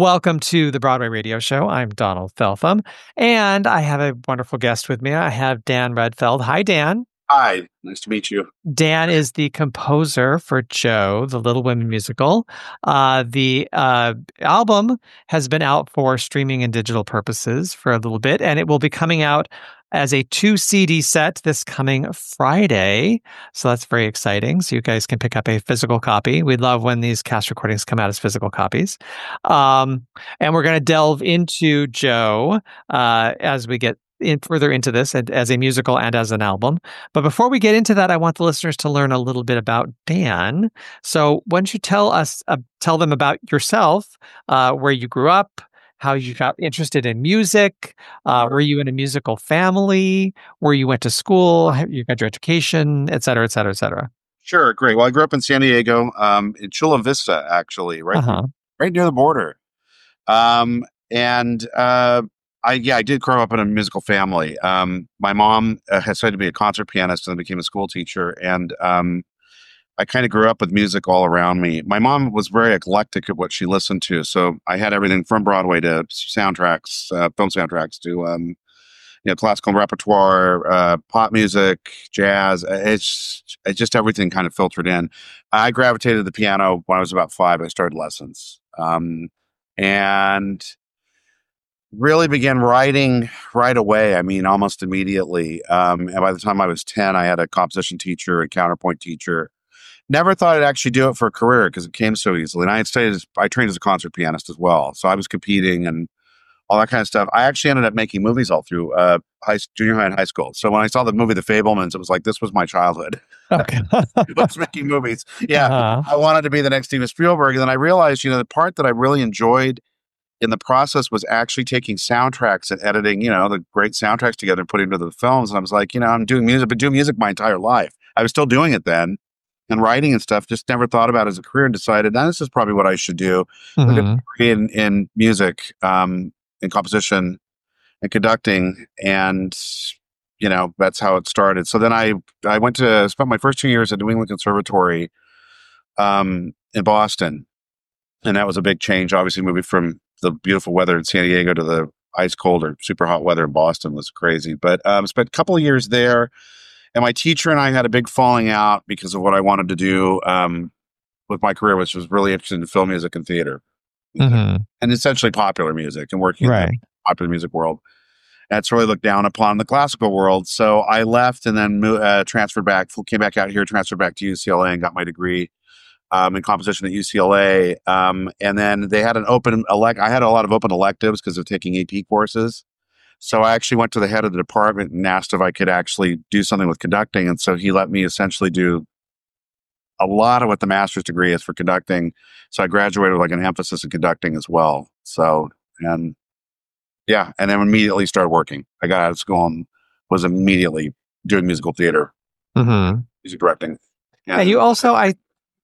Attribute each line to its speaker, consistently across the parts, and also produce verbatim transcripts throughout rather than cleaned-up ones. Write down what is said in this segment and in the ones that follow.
Speaker 1: Welcome to the Broadway Radio Show. I'm Donald Feltham, and I have a wonderful guest with me. I have Dan Redfeld. Hi, Dan.
Speaker 2: Hi, nice to meet you.
Speaker 1: Dan is the composer for Joe, the Little Women musical. Uh, the uh, album has been out for streaming and digital purposes for a little bit, and it will be coming out as a two C D set this coming Friday. So that's very exciting. So you guys can pick up a physical copy. We love when these cast recordings come out as physical copies. Um, and we're going to delve into Joe uh, as we get in further into this as a musical and as an album. But before we get into that, I want the listeners to learn a little bit about Dan. So why don't you tell us, uh, tell them about yourself, uh, where you grew up, how you got interested in music, uh, were you in a musical family, where you went to school, how you got your education, et cetera, et cetera, et cetera.
Speaker 2: Sure, great. Well, I grew up in San Diego, um, in Chula Vista, actually, right,
Speaker 1: uh-huh.
Speaker 2: right near the border. Um, and uh, I, yeah, I did grow up in a musical family. Um, my mom uh, had decided to be a concert pianist and then became a school teacher, and um, I kind of grew up with music all around me. My mom was very eclectic at what she listened to. So I had everything from Broadway to soundtracks, uh, film soundtracks to, um, you know, classical repertoire, uh, pop music, jazz. It's, it's just everything kind of filtered in. I gravitated to the piano when I was about five. I started lessons, um, and really began writing right away. I mean, almost immediately. Um, and by the time I was ten, I had a composition teacher, a counterpoint teacher. Never thought I'd actually do it for a career because it came so easily. And I had studied, as, I trained as a concert pianist as well. So I was competing and all that kind of stuff. I actually ended up making movies all through uh, high, junior high and high school. So when I saw the movie The Fabelmans, it was like, this was my childhood.
Speaker 1: Okay.
Speaker 2: I was making movies. Yeah. Uh-huh. I wanted to be the next Steven Spielberg. And then I realized, you know, the part that I really enjoyed in the process was actually taking soundtracks and editing, you know, the great soundtracks together and putting them into the films. And I was like, you know, I'm doing music, but doing music my entire life. I was still doing it then. And writing and stuff, just never thought about it as a career and decided, now this is probably what I should do. Mm-hmm. in, in music, um, in composition and conducting. And, you know, that's how it started. So then I, I went to spend my first two years at New England Conservatory um, in Boston. And that was a big change. Obviously, moving from the beautiful weather in San Diego to the ice cold or super hot weather in Boston was crazy. But um, spent a couple of years there. And my teacher and I had a big falling out because of what I wanted to do um, with my career, which was really interested in film music and theater, mm-hmm. and essentially popular music and working right. in the popular music world. That's really looked down upon in the classical world. So I left and then moved, uh, transferred back, came back out here, transferred back to U C L A and got my degree um, in composition at U C L A. Um, and then they had an open elect. I had a lot of open electives because of taking A P courses. So I actually went to the head of the department and asked if I could actually do something with conducting. And so he let me essentially do a lot of what the master's degree is for conducting. So I graduated with like an emphasis in conducting as well. So, and yeah, and then immediately started working. I got out of school and was immediately doing musical theater, mm-hmm. music directing.
Speaker 1: Yeah. And you also, I,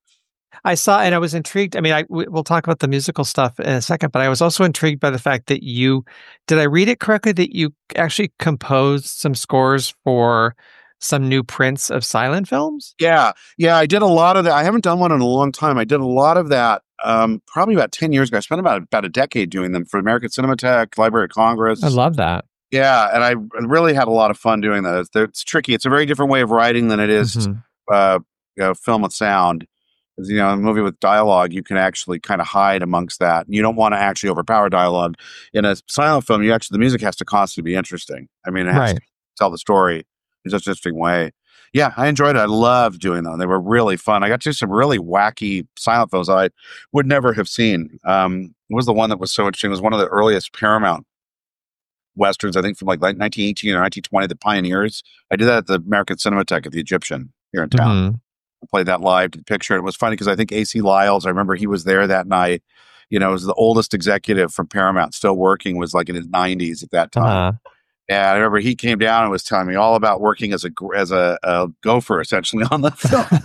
Speaker 1: I saw, and I was intrigued. I mean, I, we'll talk about the musical stuff in a second, but I was also intrigued by the fact that you, did I read it correctly, that you actually composed some scores for some new prints of silent films?
Speaker 2: Yeah. Yeah. I did a lot of that. I haven't done one in a long time. I did a lot of that um, probably about ten years ago. I spent about, about a decade doing them for American Cinematheque, Library of Congress.
Speaker 1: I love that.
Speaker 2: Yeah. And I really had a lot of fun doing that. It's, it's tricky. It's a very different way of writing than it is mm-hmm. uh, you know, film with sound. You know, in a movie with dialogue, you can actually kind of hide amongst that. You don't want to actually overpower dialogue. In a silent film, you actually, the music has to constantly be interesting. I mean, it has right. to tell the story in such an interesting way. Yeah, I enjoyed it. I loved doing them. They were really fun. I got to do some really wacky silent films I would never have seen. Um, it was the one that was so interesting. It was one of the earliest Paramount Westerns, I think from like nineteen eighteen or nineteen twenty, The Pioneers. I did that at the American Cinematheque at the Egyptian here in town. Mm-hmm. I played that live to picture it. It was funny because I think A C Lyles, I remember he was there that night. You know, was the oldest executive from Paramount still working, was like in his nineties at that time. Uh-huh. And I remember he came down and was telling me all about working as a as a, a gopher, essentially, on the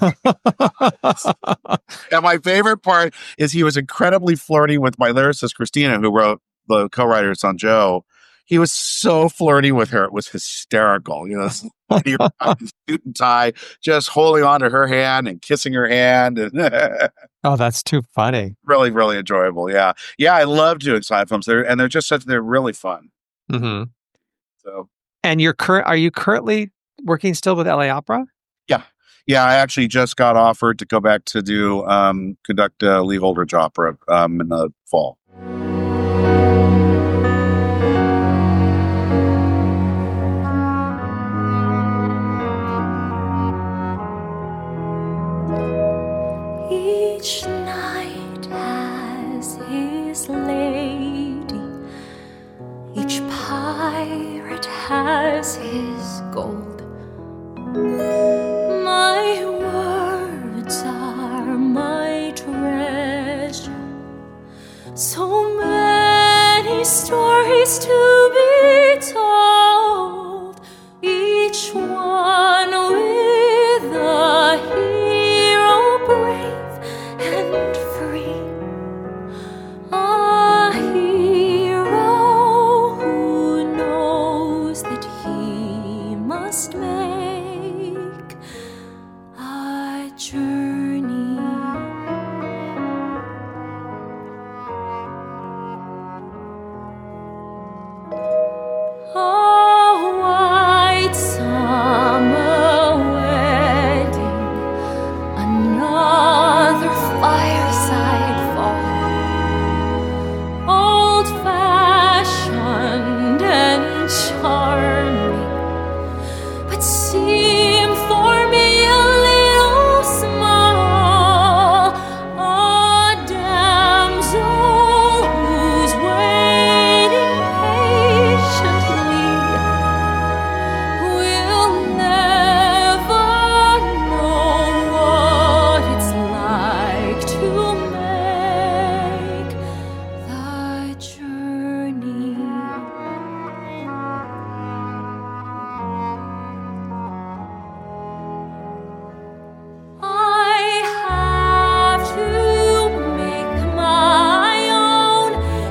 Speaker 2: film. And my favorite part is he was incredibly flirty with my lyricist, Christina, who wrote the co-writers on Joe. he was so flirty with her. It was hysterical. You know, suit and tie, just holding on to her hand and kissing her hand. And
Speaker 1: oh, that's too funny.
Speaker 2: Really, really enjoyable. Yeah. Yeah. I love doing silent films. They're, and they're just such, they're really fun.
Speaker 1: Mm-hmm.
Speaker 2: So,
Speaker 1: and you're current, are you currently working still with L A Opera?
Speaker 2: Yeah. Yeah. I actually just got offered to go back to do, um, conduct a Lee Holdridge opera, um, in the fall.
Speaker 3: Each night has his lady, each pirate has his gold. My words are my treasure, so many stories to be told, each one with a hero brave and free, a hero who knows that he must make a journey. A white summer wedding, another fireside fall, old-fashioned and charming, but seem for me a little small, a damsel who's waiting patiently will never know what it's like to make the journey. I have to make my own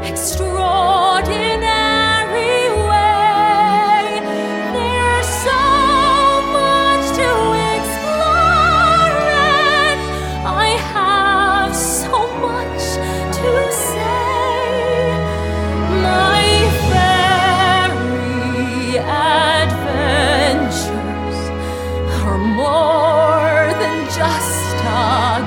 Speaker 3: extraordinary way. There's so much to explore, and I have so much to say. My fairy adventures are more than just a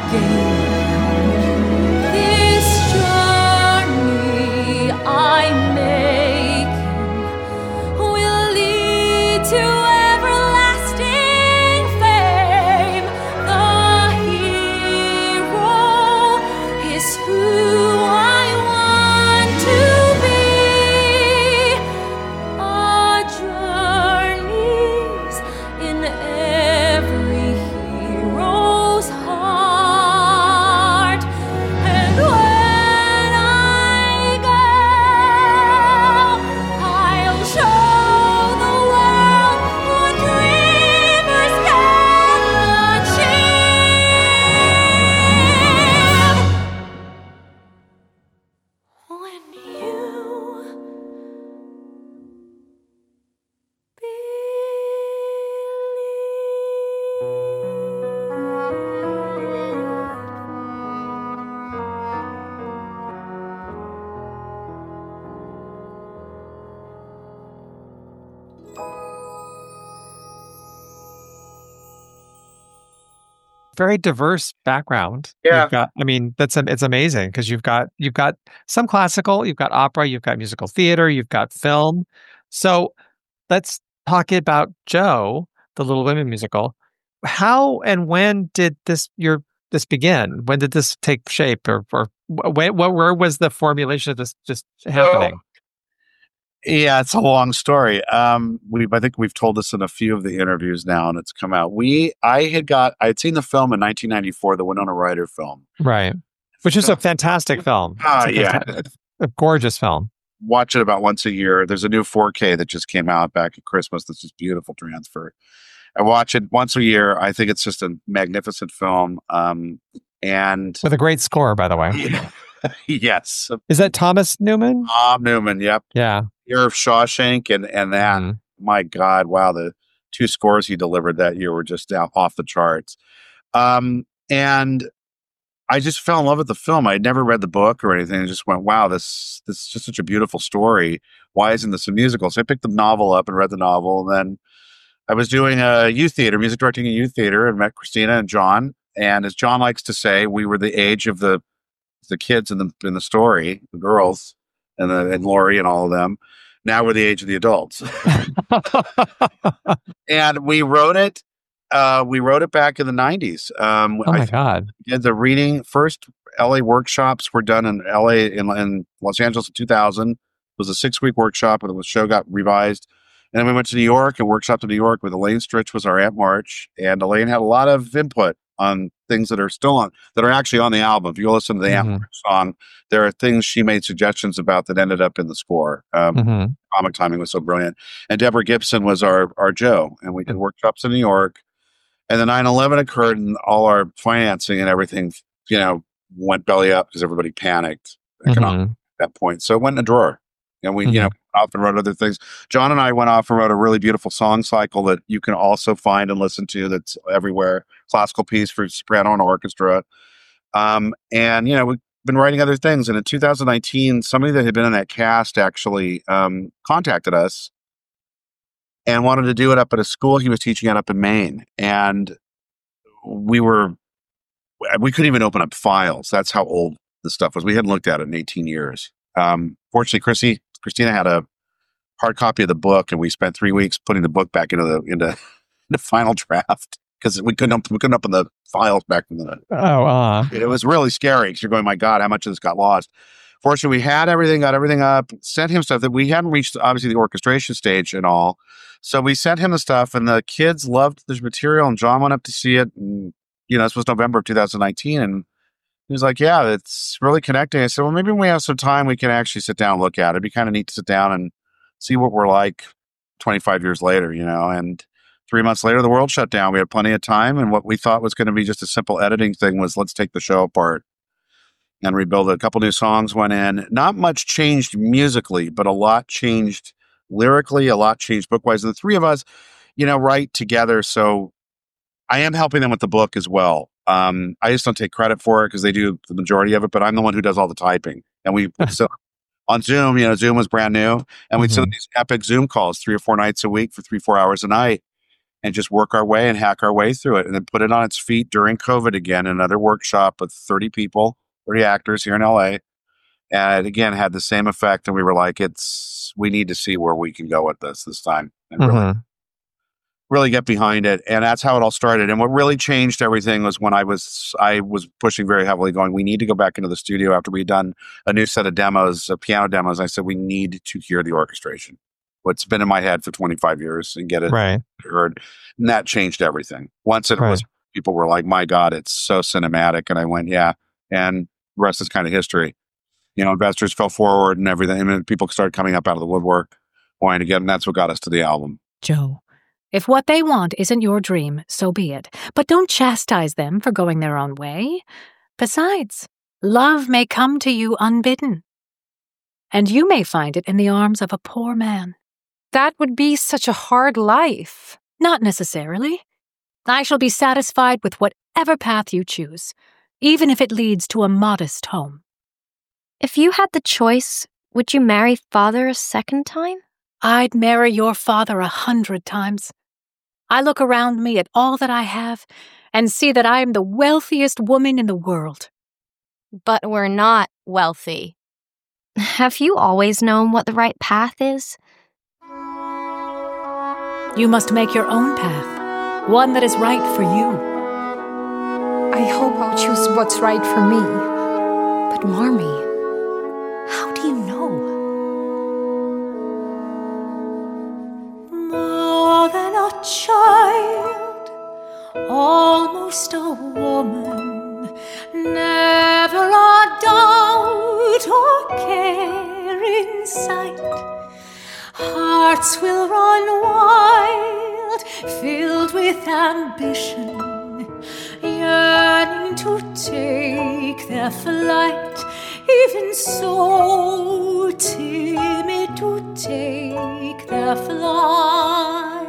Speaker 3: game. This journey I'm making will lead to everlasting fame. The hero is who I want to be. A journey's in every hero's heart, and when I go, I'll show the world what dreamers can achieve. When you
Speaker 1: Very diverse background.
Speaker 2: Yeah.
Speaker 1: You've got, I mean, that's it's amazing because you've got you've got some classical, you've got opera, you've got musical theater, you've got film. So let's talk about Joe, the Little Women musical. How and when did this your this begin? When did this take shape, or or wh- wh- where was the formulation of this just happening?
Speaker 2: Yeah, it's a long story. Um, we I think we've told this in a few of the interviews now, and it's come out. We I had got I had seen the film in nineteen ninety-four, the Winona Ryder film,
Speaker 1: Right, which is a fantastic film.
Speaker 2: Ah,
Speaker 1: It's a
Speaker 2: yeah.
Speaker 1: fanta- a gorgeous film.
Speaker 2: Watch it about once a year. There's a new four K that just came out back at Christmas. This is beautiful transfer. I watch it once a year. I think it's just a magnificent film. Um, and
Speaker 1: With a great score, by the way.
Speaker 2: yes,
Speaker 1: Is that Thomas Newman?
Speaker 2: Tom Newman. Yep.
Speaker 1: Yeah.
Speaker 2: year of Shawshank and, and that, mm. my God, wow, the two scores he delivered that year were just down, off the charts. Um, and I just fell in love with the film. I had never read the book or anything. I just went, wow, this, this is just such a beautiful story. Why isn't this a musical? So I picked the novel up and read the novel. And then I was doing a youth theater, music directing in youth theater, and met Christina and John. And as John likes to say, we were the age of the the kids in the in the story, the girls, and the, and Lori and all of them. Now we're the age of the adults. And we wrote it. Uh, we wrote it back in the nineties. Um,
Speaker 1: oh my I God!
Speaker 2: Did the reading first. L A workshops were done in L A in, in Los Angeles in two thousand. It was a six week workshop, and the show got revised. And then we went to New York and workshopped in New York with Elaine Stritch was our Aunt March, and Elaine had a lot of input on things that are still on that are actually on the album. If you listen to the mm-hmm. Aunt March song, there are things she made suggestions about that ended up in the score. Um, mm-hmm. Comic timing was so brilliant. And Deborah Gibson was our our Joe, and we did workshops in New York. And then nine eleven occurred, and all our financing and everything, you know, went belly up because everybody panicked economically mm-hmm. at that point. So it went in a drawer. And we, mm-hmm. you know, off and wrote other things. John and I went off and wrote a really beautiful song cycle that you can also find and listen to that's everywhere. Classical piece for soprano and orchestra. Um, and, you know, we've been writing other things. And in two thousand nineteen, somebody that had been in that cast actually um, contacted us and wanted to do it up at a school he was teaching at up in Maine. And we were, we couldn't even open up files. That's how old the stuff was. We hadn't looked at it in eighteen years. Um, fortunately, Chrissy, Christina had a hard copy of the book, and we spent three weeks putting the book back into the into the final draft because we couldn't we couldn't open the files back in the.
Speaker 1: Oh, uh.
Speaker 2: It was really scary because you're going, my God, how much of this got lost? Fortunately, we had everything, got everything up, sent him stuff that we hadn't reached, obviously, the orchestration stage and all. So we sent him the stuff, and the kids loved this material, and John went up to see it. And, you know, this was November of two thousand nineteen, and he was like, yeah, it's really connecting. I said, well, maybe when we have some time, we can actually sit down and look at it. It'd be kind of neat to sit down and see what we're like twenty-five years later, you know. And three months later, the world shut down. We had plenty of time. And what we thought was going to be just a simple editing thing was let's take the show apart and rebuild it. A couple new songs went in. Not much changed musically, but a lot changed lyrically, a lot changed book-wise. And the three of us, you know, write together. So I am helping them with the book as well. Um, I just don't take credit for it because they do the majority of it, but I'm the one who does all the typing. And we so on Zoom, you know, Zoom was brand new, and we'd mm-hmm. sit these epic Zoom calls three or four nights a week for three, four hours a night, and just work our way and hack our way through it, and then put it on its feet during COVID again. Another workshop with thirty people, thirty actors here in L A, and it, again had the same effect. And we were like, "It's we need to see where we can go with this this time." And
Speaker 1: mm-hmm.
Speaker 2: really, really get behind it. And that's how it all started. And what really changed everything was when I was, I was pushing very heavily going, we need to go back into the studio after we'd done a new set of demos, uh, piano demos. I said, we need to hear the orchestration. What's been in my head for twenty-five years and get it
Speaker 1: right.
Speaker 2: heard. And that changed everything. Once it
Speaker 1: right.
Speaker 2: was, people were like, my God, it's so cinematic. And I went, yeah. And the rest is kind of history. You know, investors fell forward and everything. And then people started coming up out of the woodwork wanting to get, and that's what got us to the album.
Speaker 4: Joe. If what they want isn't your dream, so be it. But don't chastise them for going their own way. Besides, love may come to you unbidden. And you may find it in the arms of a poor man.
Speaker 5: That would be such a hard life.
Speaker 4: Not necessarily. I shall be satisfied with whatever path you choose, even if it leads to a modest home.
Speaker 6: If you had the choice, would you marry father a second time?
Speaker 4: I'd marry your father a hundred times. I look around me at all that I have and see that I am the wealthiest woman in the world.
Speaker 6: But we're not wealthy. Have you always known what the right path is?
Speaker 4: You must make your own path, one that is right for you.
Speaker 5: I hope I'll choose what's right for me.
Speaker 3: But Marmee, how do you know? More than a child, almost a woman, never a doubt or care in sight. Hearts will run wild, filled with ambition, yearning to take their flight. Even so, timid to take their flight.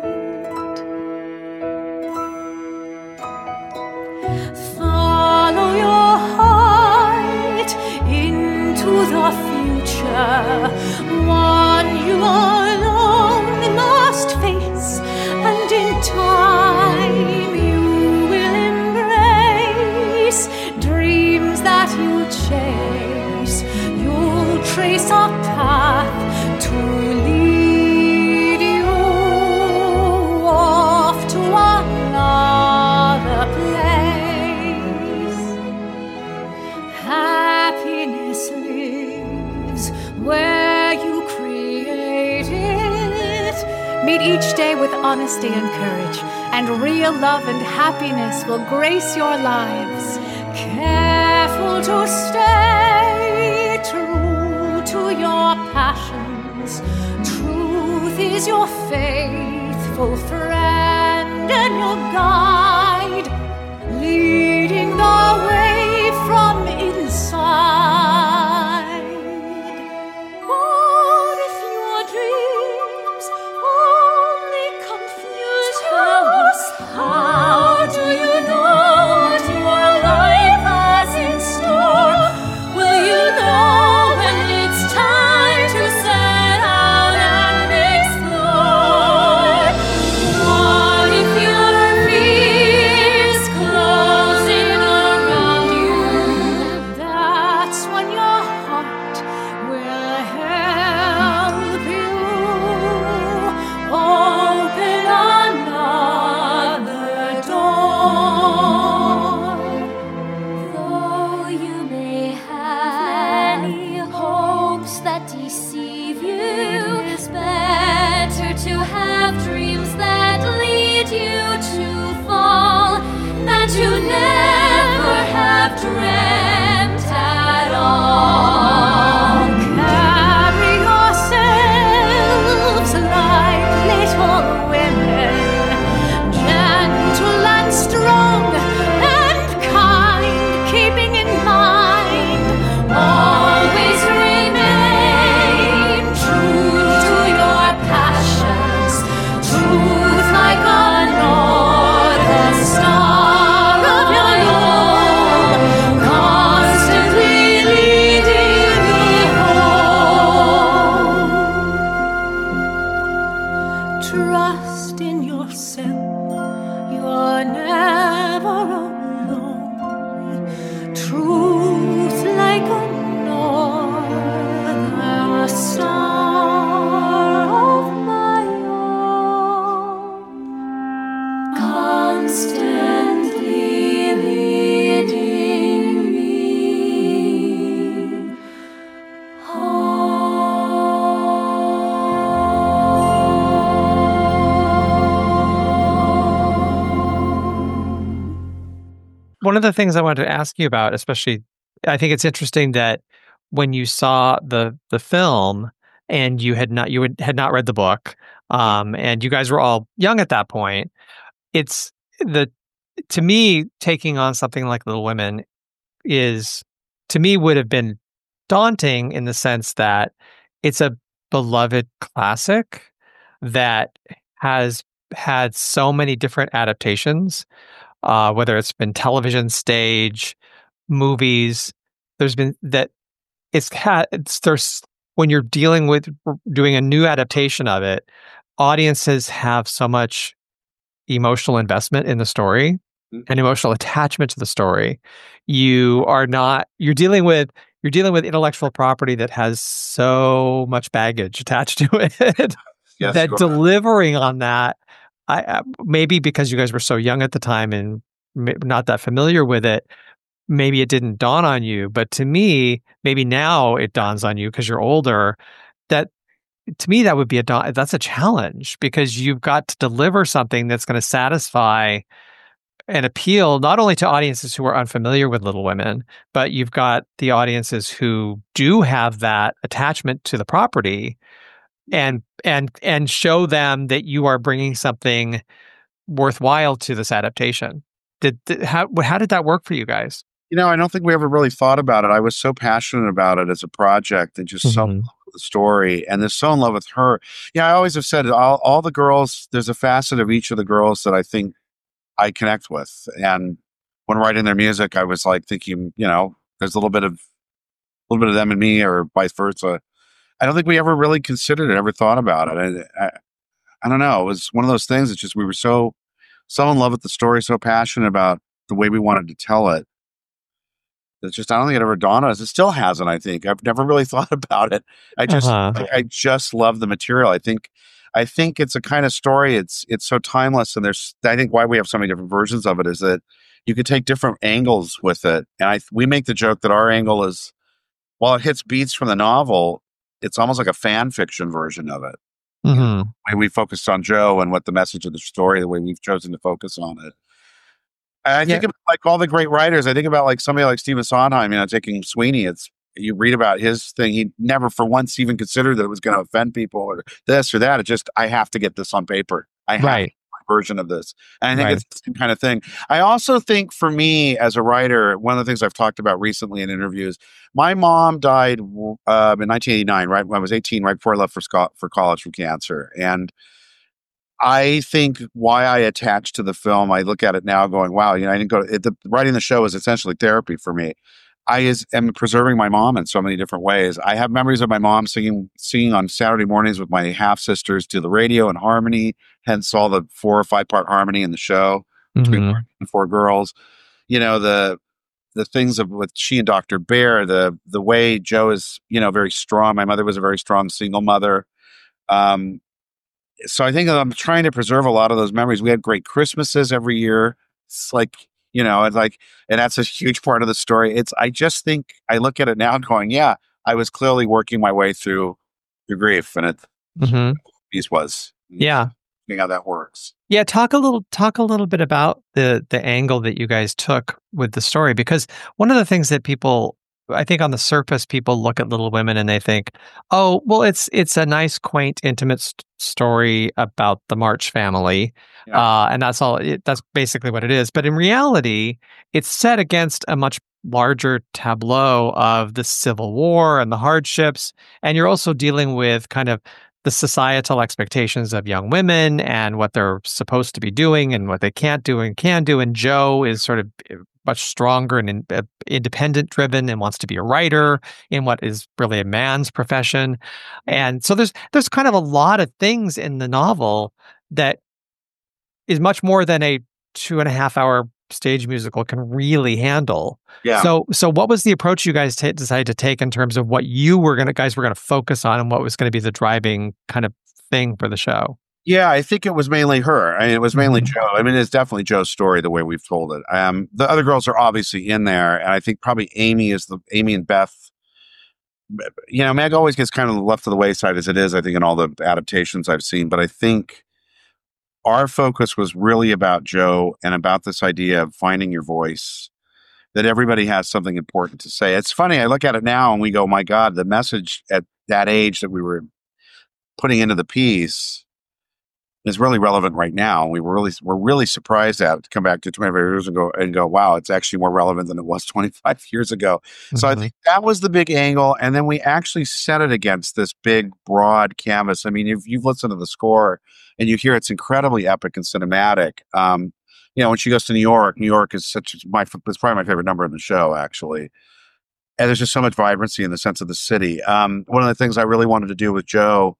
Speaker 3: Follow your heart into the future, one you alone must face, and in time you will embrace dreams that you chase. You'll trace a path to lead you off to another place. Happiness lives where you create it. Meet each day with honesty and courage, and real love and happiness will grace your lives. Careful to stay true to your passions. Truth is your faithful friend and your guide, leading the way from inside. What if your dreams only confuse you? Tell us, how do you know what your life has in store? Will you know when it's time to set out and explore? What if your fears closing around you? That's when your heart will help you open another door. Though you may have many hopes that deceive you, it's better to have dreams that lead you to fall than to never have dreamt at all. Carry yourselves like little women, gentle and strong and kind, keeping in mind always remain true to your passions. Truth like a northern star of your own, constantly leading me home. Trust in yourself, you're never alone. Truth like a northern star of my own, constantly leading me home.
Speaker 1: One of the things I wanted to ask you about, especially, I think it's interesting that when you saw the the film and you had not you had, had not read the book, um, and you guys were all young at that point, it's the to me taking on something like Little Women is to me would have been daunting in the sense that it's a beloved classic that has had so many different adaptations, uh, whether it's been television, stage, movies. There's been that it's had it's there's when you're dealing with doing a new adaptation of it, audiences have so much emotional investment in the story and emotional attachment to the story. You are not you're dealing with you're dealing with intellectual property that has so much baggage attached to it.
Speaker 2: Yes,
Speaker 1: that
Speaker 2: you are.
Speaker 1: delivering on that, I uh, maybe because you guys were so young at the time and m- not that familiar with it, maybe it didn't dawn on you. But to me, maybe now it dawns on you because you're older. That to me, that would be a da- that's a challenge because you've got to deliver something that's going to satisfy and appeal not only to audiences who are unfamiliar with Little Women, but you've got the audiences who do have that attachment to the property, and and and show them that you are bringing something worthwhile to this adaptation. Did, did how how did that work for you guys?
Speaker 2: You know, I don't think we ever really thought about it. I was so passionate about it as a project and just
Speaker 1: Mhm.
Speaker 2: so the story and they're so in love with her. Yeah, I always have said all, all the girls, there's a facet of each of the girls that I think I connect with. And when writing their music, I was like thinking, you know, there's a little bit of a little bit of them and me, or vice versa. I don't think we ever really considered it, ever thought about it. I, I, I don't know. It was one of those things. It's just we were so so in love with the story, so passionate about the way we wanted to tell it. It's just, I don't think it ever dawned on us. It still hasn't, I think. I've never really thought about it. I just, uh-huh. I, I just love the material. I think, I think it's a kind of story. It's, it's so timeless. And there's, I think why we have so many different versions of it is that you could take different angles with it. And I, we make the joke that our angle is, while it hits beats from the novel, it's almost like a fan fiction version of it.
Speaker 1: Mm-hmm.
Speaker 2: You know, the way we focused on Joe and what the message of the story, the way we've chosen to focus on it. And I think yeah. about like all the great writers. I think about like somebody like Stephen Sondheim, you know, taking Sweeney. It's, you read about his thing. He never for once even considered that it was going to offend people or this or that. It just, I have to get this on paper. I have
Speaker 1: right.
Speaker 2: my version of this. And I think
Speaker 1: right.
Speaker 2: it's the same kind of thing. I also think for me as a writer, one of the things I've talked about recently in interviews, my mom died uh, in nineteen eighty-nine, right when I was eighteen, right before I left for, Scott, for college from cancer. And I think why I attached to the film, I look at it now going, wow, you know, I didn't go to it, the writing the show is essentially therapy for me. I is, am preserving my mom in so many different ways. I have memories of my mom singing, singing on Saturday mornings with my half sisters to the radio in harmony, hence all the four or five part harmony in the show between
Speaker 1: mm-hmm.
Speaker 2: the four girls. You know, the, the things of with she and Doctor Bear, the, the way Joe is, you know, very strong. My mother was a very strong single mother. Um, So I think I'm trying to preserve a lot of those memories. We had great Christmases every year. It's like, you know, it's like, and that's a huge part of the story. It's, I just think I look at it now going, yeah, I was clearly working my way through through grief, and it
Speaker 1: mm-hmm.
Speaker 2: piece was,
Speaker 1: yeah,
Speaker 2: seeing how that works.
Speaker 1: Yeah, talk a little talk a little bit about the the angle that you guys took with the story, because one of the things that people, I think on the surface, people look at Little Women and they think, oh, well, it's it's a nice, quaint, intimate st- story about the March family. Yeah. Uh, and that's all. It, that's basically what it is. But in reality, it's set against a much larger tableau of the Civil War and the hardships. And you're also dealing with kind of the societal expectations of young women and what they're supposed to be doing and what they can't do and can do. And Joe is sort of much stronger and in, uh, independent driven and wants to be a writer in what is really a man's profession. And so there's there's kind of a lot of things in the novel that is much more than a two and a half hour stage musical can really handle.
Speaker 2: Yeah.
Speaker 1: So so what was the approach you guys t- decided to take in terms of what you were gonna guys were gonna focus on and what was gonna be the driving kind of thing for the show?
Speaker 2: Yeah, I think it was mainly her. I mean, it was mainly
Speaker 1: mm-hmm.
Speaker 2: Joe. I mean, it's definitely Joe's story, the way we've told it. Um, the other girls are obviously in there, and I think probably Amy is the Amy and Beth. You know, Meg always gets kind of left to the wayside as it is, I think, in all the adaptations I've seen. But I think our focus was really about Joe and about this idea of finding your voice, that everybody has something important to say. It's funny, I look at it now and we go, my God, the message at that age that we were putting into the piece is really relevant right now. We were really, we're really surprised at it to come back to twenty-five years ago and go, wow, it's actually more relevant than it was twenty-five years ago. Mm-hmm. So I think that was the big angle. And then we actually set it against this big, broad canvas. I mean, if you've listened to the score and you hear it's incredibly epic and cinematic. Um, you know, when she goes to New York, New York is such my, it's probably my favorite number in the show, actually. And there's just so much vibrancy in the sense of the city. Um, one of the things I really wanted to do with Joe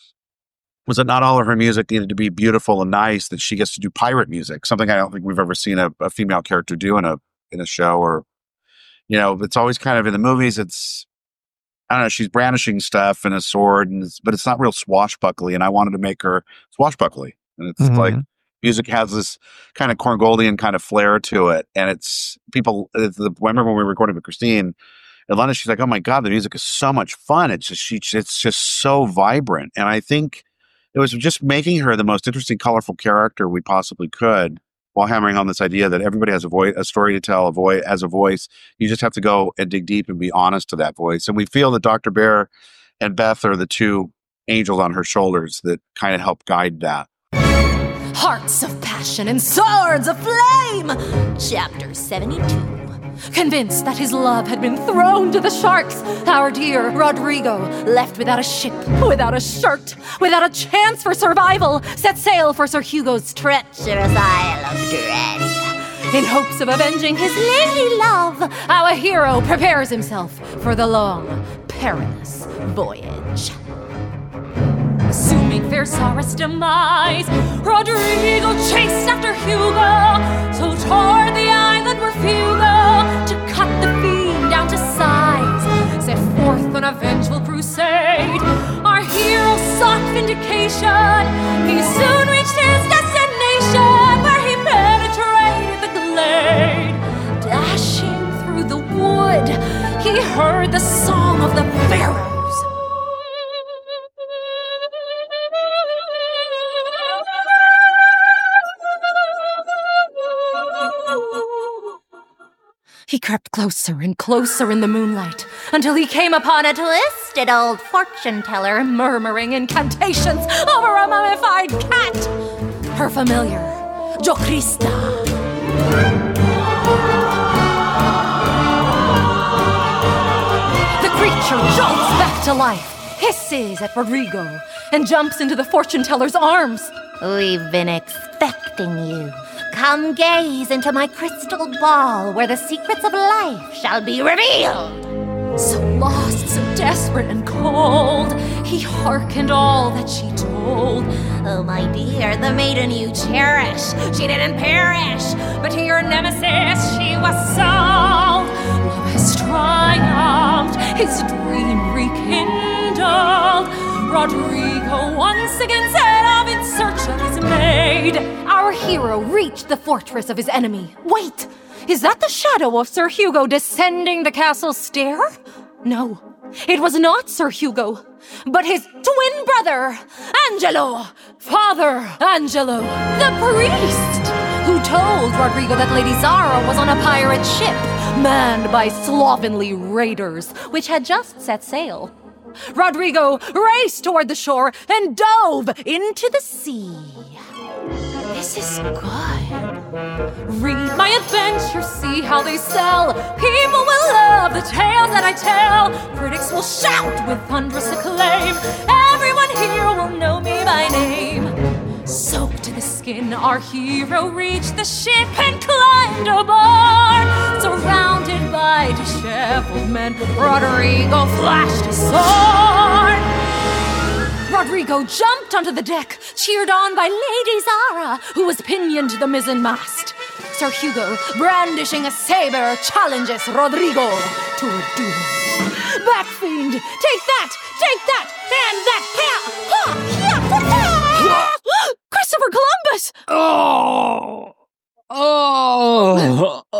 Speaker 2: was that not all of her music needed to be beautiful and nice, that she gets to do pirate music, something I don't think we've ever seen a, a female character do in a in a show. Or, you know, it's always kind of in the movies, it's, I don't know, she's brandishing stuff and a sword, and it's, but it's not real swashbuckly, and I wanted to make her swashbuckly. And it's mm-hmm. like, music has this kind of Korngoldian kind of flair to it, and it's, people, it's the, I remember when we were recording with Christine, Atlanta, she's like, oh my God, the music is so much fun. It's just, she, it's just so vibrant. And I think it was just making her the most interesting, colorful character we possibly could, while hammering on this idea that everybody has a voice, a story to tell, a voice, has a voice. You just have to go and dig deep and be honest to that voice. And we feel that Doctor Bear and Beth are the two angels on her shoulders that kind of help guide that.
Speaker 3: Hearts of passion and swords of flame. Chapter seventy-two. Convinced that his love had been thrown to the sharks, our dear Rodrigo, left without a ship, without a shirt, without a chance for survival, set sail for Sir Hugo's treacherous Isle of Dread. In hopes of avenging his lady love, our hero prepares himself for the long, perilous voyage. Assuming fair Sarah's demise, Rodrigo chased after Hugo, so toward the island were Fugo, to cut the fiend down to size, set forth on a vengeful crusade. Our hero sought vindication, he soon reached his destination, where he penetrated the glade. Dashing through the wood, he heard the song of the pharaohs. He crept closer and closer in the moonlight until he came upon a twisted old fortune teller murmuring incantations over a mummified cat. Her familiar, Jocrista. The creature jolts back to life, hisses at Rodrigo, and jumps into the fortune teller's arms. We've been expecting you. Come gaze into my crystal ball, where the secrets of life shall be revealed. So lost, so desperate and cold, he hearkened all that she told. Oh, my dear, the maiden you cherish, she didn't perish, but to your nemesis she was sold. Love has triumphed, his dream rekindled. Rodrigo once again set off in search of his maid. Our hero reached the fortress of his enemy. Wait! Is that the shadow of Sir Hugo descending the castle stair? No, it was not Sir Hugo, but his twin brother, Angelo! Father Angelo, the priest, who told Rodrigo that Lady Zara was on a pirate ship, manned by slovenly raiders, which had just set sail. Rodrigo raced toward the shore and dove into the sea. This is good. Read my adventures, see how they sell. People will love the tales that I tell. Critics will shout with thunderous acclaim. Everyone here will know me by name. Soaked to the skin, our hero reached the ship and climbed aboard. Surrounded by disheveled men, Rodrigo flashed his sword. Rodrigo jumped onto the deck, cheered on by Lady Zara, who was pinioned to the mizzenmast. Sir Hugo, brandishing a saber, challenges Rodrigo to a duel. Back, fiend! Take that! Take that! And that! Ha! Ha! Ha! Christopher Columbus!
Speaker 7: Oh! Oh!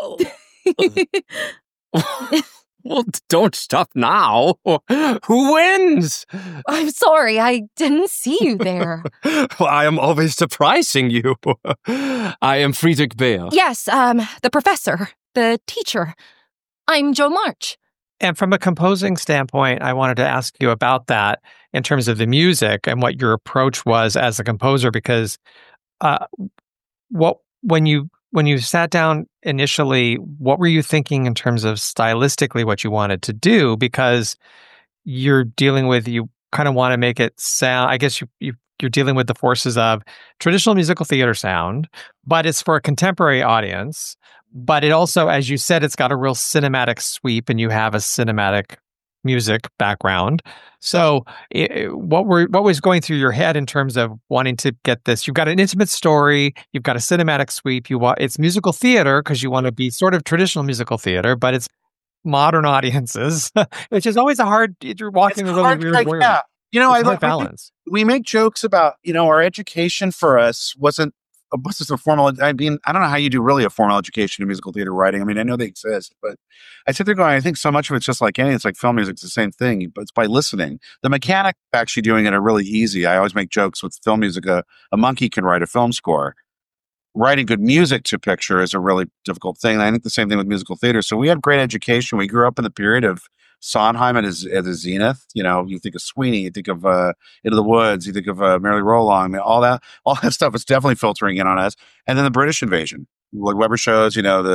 Speaker 7: Well, don't stop now. Who wins?
Speaker 3: I'm sorry, I didn't see you there.
Speaker 7: Well, I am always surprising you. I am Friedrich Beer.
Speaker 3: Yes, um, the professor, the teacher. I'm Jo March.
Speaker 1: And from a composing standpoint, I wanted to ask you about that in terms of the music and what your approach was as a composer, because uh, what when you when you sat down initially, what were you thinking in terms of stylistically what you wanted to do? Because you're dealing with, you kind of want to make it sound, I guess you, you you're dealing with the forces of traditional musical theater sound, but it's for a contemporary audience. But it also, as you said, it's got a real cinematic sweep, and you have a cinematic music background. So, it, what were what was going through your head in terms of wanting to get this? You've got an intimate story, you've got a cinematic sweep. You want it's musical theater because you want to be sort of traditional musical theater, but it's modern audiences, which is always a hard. You're walking
Speaker 2: it's
Speaker 1: a really
Speaker 2: hard,
Speaker 1: weird
Speaker 2: like,
Speaker 1: world.
Speaker 2: Yeah, you know,
Speaker 1: it's
Speaker 2: I like
Speaker 1: balance.
Speaker 2: We, we make jokes about, you know, our education for us wasn't. What's this a formal? I mean, I don't know how you do really a formal education in musical theater writing. I mean, I know they exist, but I sit there going, I think so much of it's just like anything. It's like film music. It's the same thing, but it's by listening. The mechanics of actually doing it are really easy. I always make jokes with film music. A, a monkey can write a film score. Writing good music to picture is a really difficult thing. And I think the same thing with musical theater. So we had great education. We grew up in the period of Sondheim at his, at his zenith. You know, you think of Sweeney, you think of uh, Into the Woods, you think of uh, Merrily Roll Along. I mean, all that, all that stuff is definitely filtering in on us. And then the British invasion, like Weber shows, you know, the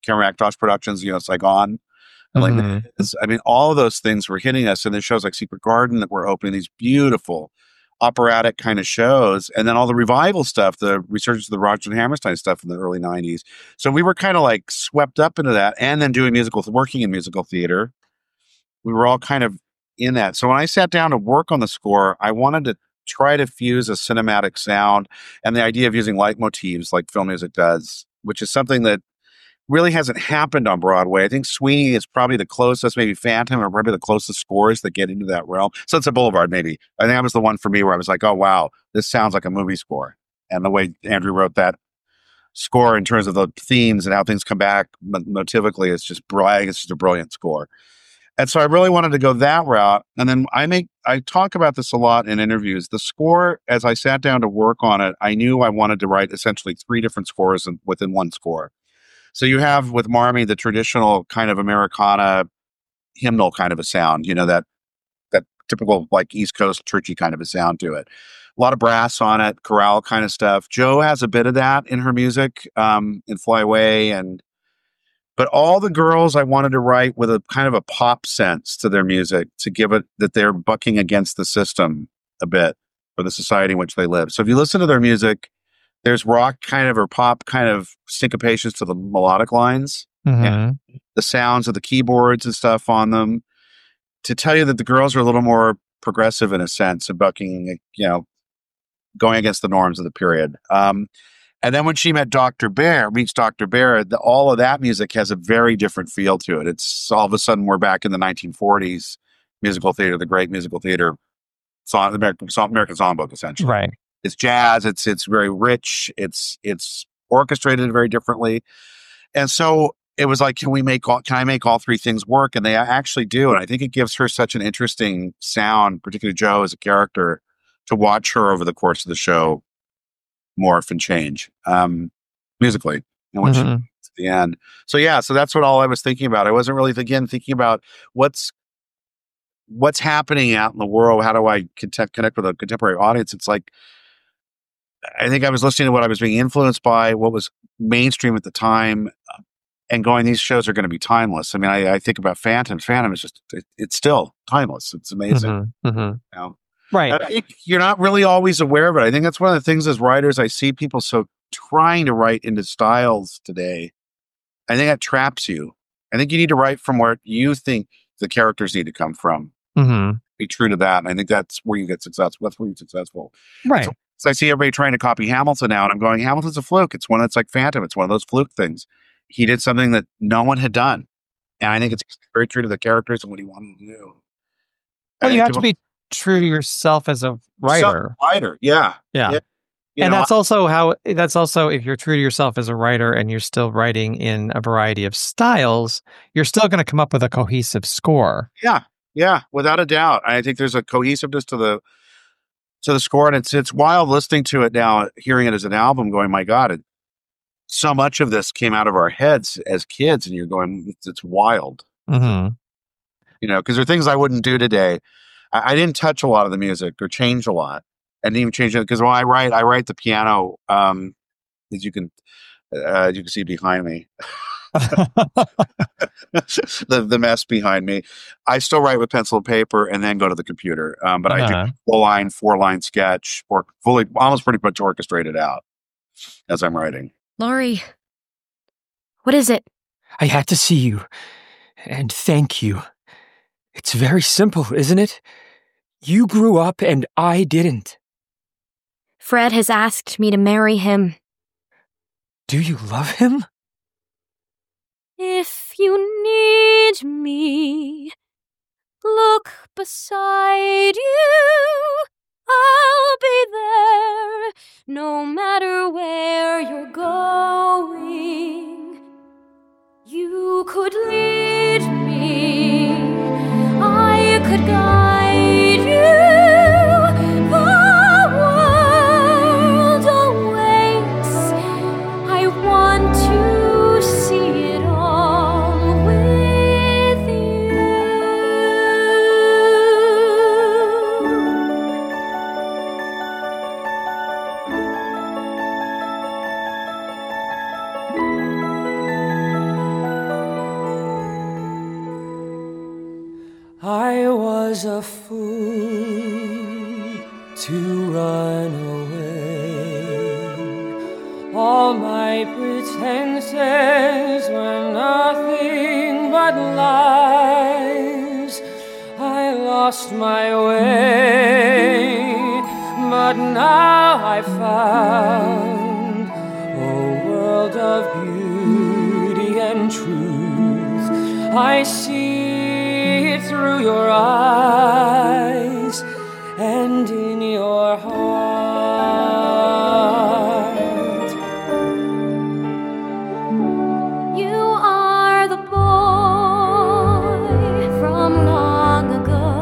Speaker 2: Cameron Mackintosh Productions, you know, Saigon. Like,
Speaker 1: Mm-hmm.
Speaker 2: I mean, all of those things were hitting us. And there's shows like Secret Garden that were opening these beautiful operatic kind of shows. And then all the revival stuff, the resurgence of the Rodgers and Hammerstein stuff in the early nineties. So we were kind of like swept up into that, and then doing musical, working in musical theater. We were all kind of in that. So when I sat down to work on the score, I wanted to try to fuse a cinematic sound and the idea of using leitmotifs like film music does, which is something that really hasn't happened on Broadway. I think Sweeney is probably the closest, maybe Phantom are probably the closest scores that get into that realm. Sunset Boulevard, maybe. I think that was the one for me where I was like, oh, wow, this sounds like a movie score. And the way Andrew wrote that score in terms of the themes and how things come back motivically is just brilliant. It's just a brilliant score. And so I really wanted to go that route. And then I make, I talk about this a lot in interviews. The score, as I sat down to work on it, I knew I wanted to write essentially three different scores in, within one score. So you have with Marmee the traditional kind of Americana hymnal kind of a sound, you know, that that typical like East Coast churchy kind of a sound to it. A lot of brass on it, chorale kind of stuff. Jo has a bit of that in her music, um, in Fly Away, and but all the girls I wanted to write with a kind of a pop sense to their music to give it that they're bucking against the system a bit for the society in which they live. So if you listen to their music, there's rock kind of or pop kind of syncopations to the melodic lines,
Speaker 1: Mm-hmm.
Speaker 2: and the sounds of the keyboards and stuff on them to tell you that the girls are a little more progressive in a sense of bucking, you know, going against the norms of the period. Um, and then when she met Doctor Bear, meets Doctor Bear, the, all of that music has a very different feel to it. It's all of a sudden we're back in the nineteen forties musical theater, the great musical theater, song, American, American Songbook, essentially.
Speaker 1: Right.
Speaker 2: It's jazz. It's it's very rich. It's it's orchestrated very differently, and so it was like, can we make all? Can I make all three things work? And they actually do. And I think it gives her such an interesting sound, particularly Jo as a character, to watch her over the course of the show morph and change um, musically, and when
Speaker 1: Mm-hmm.
Speaker 2: she at the end. So yeah, so that's what all I was thinking about. I wasn't really again thinking about what's what's happening out in the world. How do I connect connect with a contemporary audience? It's like, I think I was listening to what I was being influenced by, what was mainstream at the time, and going, these shows are going to be timeless. I mean, I, I think about Phantom. Phantom is just, it, it's still timeless. It's amazing.
Speaker 1: Mm-hmm. Mm-hmm.
Speaker 2: You know?
Speaker 1: Right.
Speaker 2: I think you're not really always aware of it. I think that's one of the things as writers, I see people so trying to write into styles today. I think that traps you. I think you need to write from where you think the characters need to come from.
Speaker 1: Mm-hmm.
Speaker 2: Be true to that. And I think that's where you get successful. That's where you're successful.
Speaker 1: Right.
Speaker 2: So, so I see everybody trying to copy Hamilton now, and I'm going, Hamilton's a fluke. It's one that's like Phantom. It's one of those fluke things. He did something that no one had done. And I think it's very true to the characters and what he wanted to do.
Speaker 1: Well,
Speaker 2: I
Speaker 1: you have
Speaker 2: people,
Speaker 1: to be true to yourself as a writer.
Speaker 2: Writer, yeah.
Speaker 1: Yeah.
Speaker 2: yeah. You
Speaker 1: and
Speaker 2: know,
Speaker 1: that's also how, that's also, if you're true to yourself as a writer and you're still writing in a variety of styles, you're still going to come up with a cohesive score.
Speaker 2: Yeah. Yeah. Without a doubt. I think there's a cohesiveness to the, to the score. And it's, it's wild listening to it now, hearing it as an album, going, my God, it, so much of this came out of our heads as kids, and you're going, it's, it's wild.
Speaker 1: Mm-hmm.
Speaker 2: You know, because there are things I wouldn't do today. I, I didn't touch a lot of the music or change a lot. I didn't even change it because when I write, I write the piano, um, as you can, uh, you can see behind me, the the mess behind me. I still write with pencil and paper and then go to the computer. Um, but uh-huh. I do full line, four line sketch, or fully, almost pretty much orchestrated out as I'm writing.
Speaker 6: Laurie, what is it?
Speaker 7: I had to see you, and thank you. It's very simple, isn't it? You grew up and I didn't.
Speaker 6: Fred has asked me to marry him.
Speaker 7: Do you love him?
Speaker 6: If you need me, look beside you. I'll be there, no matter where you're going. You could lead me, I could guide you. The world awaits. I want to see it all with you.
Speaker 8: was a fool to run away. All my pretenses were nothing but lies. I lost my way, but now I found a world of beauty and truth. I see it through your eyes and in your heart.
Speaker 3: You are the boy from long ago,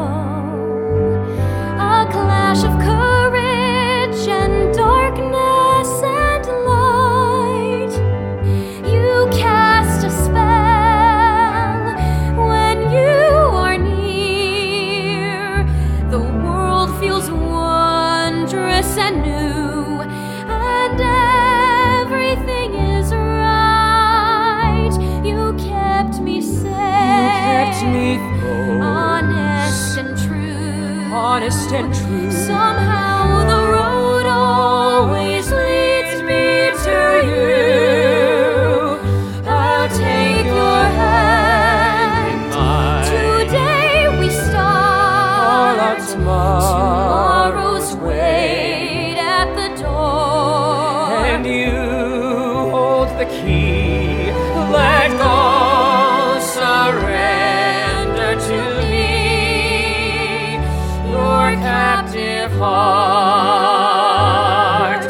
Speaker 3: a clash of courage and darkness and light. You cast a spell when you are near. The world feels wondrous and new, and everything is right. You kept me safe,
Speaker 8: You kept me
Speaker 3: honest and true.
Speaker 8: honest and true.
Speaker 3: Somehow the road always leads me to you. I'll take your hand. Today we
Speaker 8: All our
Speaker 3: start.
Speaker 8: tomorrows
Speaker 3: Tomorrow's wait at the door.
Speaker 8: and you hold the key. Let go, surrender to me your captive heart.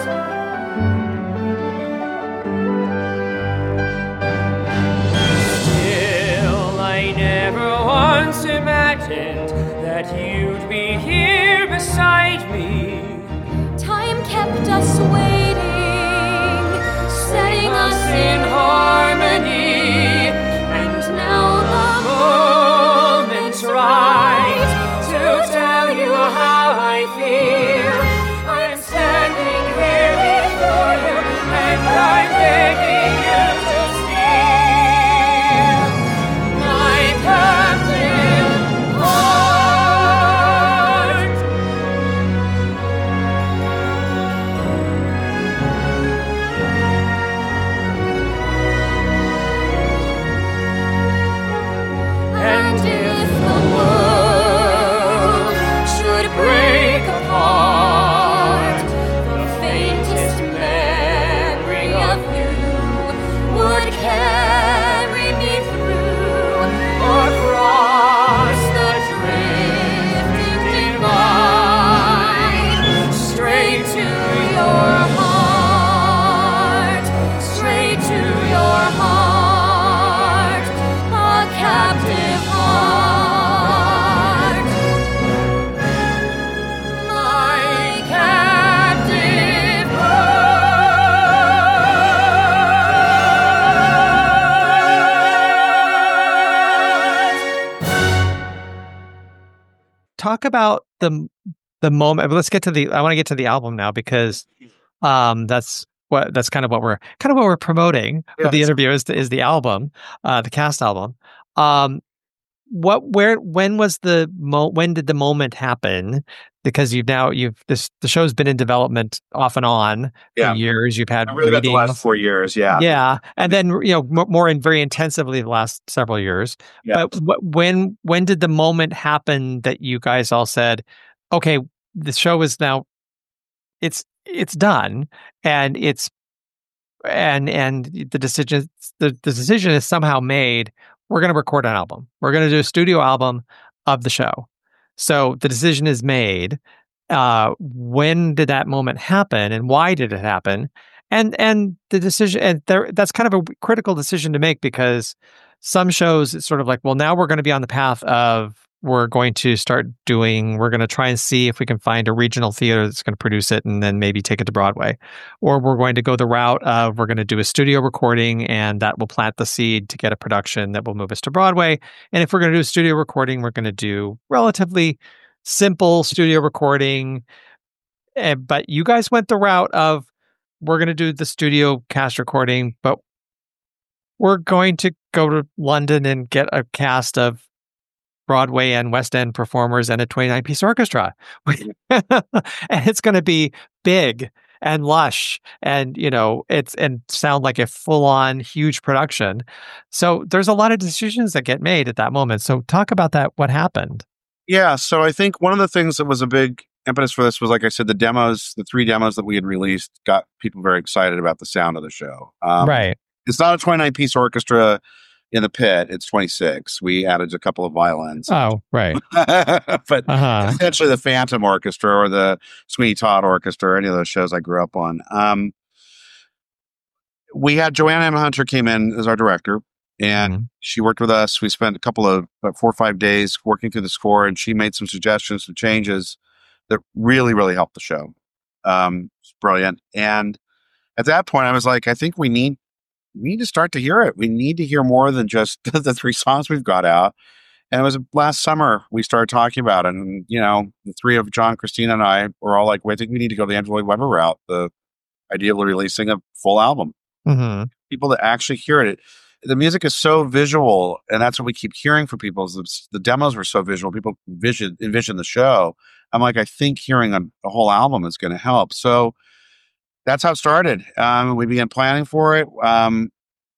Speaker 8: Still, I never once imagined that you'd be here beside me.
Speaker 3: Time kept us waiting, setting us in
Speaker 8: harmony,
Speaker 3: and now the
Speaker 8: moment's right to tell you how I feel. I'm standing here before you, and I'm begging you to steal my captive heart. And if the world should break apart, the faintest memory of you would carry me through across the drifting divide, straight to your heart, straight to your heart, a captive heart, my captive heart.
Speaker 1: Talk about the the moment. Let's get to the. I want to get to the album now because um, that's what that's kind of what we're kind of what we're promoting with the
Speaker 2: Yes.
Speaker 1: interview is the, is the album, uh, the cast album. Um, what where when was the mo- when did the moment happen? Because you've now you've this the show's been in development off and on
Speaker 2: Yeah.
Speaker 1: for years. You've had
Speaker 2: Really about the
Speaker 1: readings.
Speaker 2: last four years. Yeah.
Speaker 1: Yeah, and then you know mo- more and very intensively the last several years.
Speaker 2: Yeah.
Speaker 1: But wh- when when did the moment happen that you guys all said, "Okay, the show is now it's it's done, and it's and and the decision the, the decision is somehow made. We're going to record an album. We're going to do a studio album of the show." So the decision is made. Uh, when did that moment happen, and why did it happen? And and the decision, and there, that's kind of a critical decision to make because some shows it's sort of like, well, now we're going to be on the path of we're going to start doing, we're going to try and see if we can find a regional theater that's going to produce it and then maybe take it to Broadway. Or we're going to go the route of we're going to do a studio recording and that will plant the seed to get a production that will move us to Broadway. And if we're going to do a studio recording, we're going to do relatively simple studio recording. Uh, but you guys went the route of we're going to do the studio cast recording, but we're going to go to London and get a cast of Broadway and West End performers and a twenty-nine piece orchestra. And it's going to be big and lush and, you know, it's and sound like a full on huge production. So there's a lot of decisions that get made at that moment. So talk about that. What happened?
Speaker 2: Yeah. So I think one of the things that was a big impetus for this was, like I said, the demos, the three demos that we had released got people very excited about the sound of the show. Um,
Speaker 1: right.
Speaker 2: It's not a twenty-nine piece orchestra in the pit. It's twenty-six. We added a couple of violins.
Speaker 1: Oh, right.
Speaker 2: But
Speaker 1: uh-huh.
Speaker 2: essentially the Phantom Orchestra or the Sweeney Todd Orchestra, or any of those shows I grew up on. Um, we had Joanna M. Hunter came in as our director, and mm-hmm. she worked with us. We spent a couple of about four or five days working through the score, and she made some suggestions, some changes that really, really helped the show. Um, it's brilliant. And at that point, I was like, I think we need we need to start to hear it. We need to hear more than just the three songs we've got out. And it was last summer we started talking about it. And, you know, the three of John, Christina, and I were all like, well, I think we need to go the Andrew Lloyd Webber route, the idea of releasing a full album.
Speaker 1: Mm-hmm.
Speaker 2: People that actually hear it. The music is so visual, and that's what we keep hearing from people. Is the, the demos were so visual. People vision, envision the show. I'm like, I think hearing a, a whole album is going to help. So that's how it started. Um, we began planning for it. Um,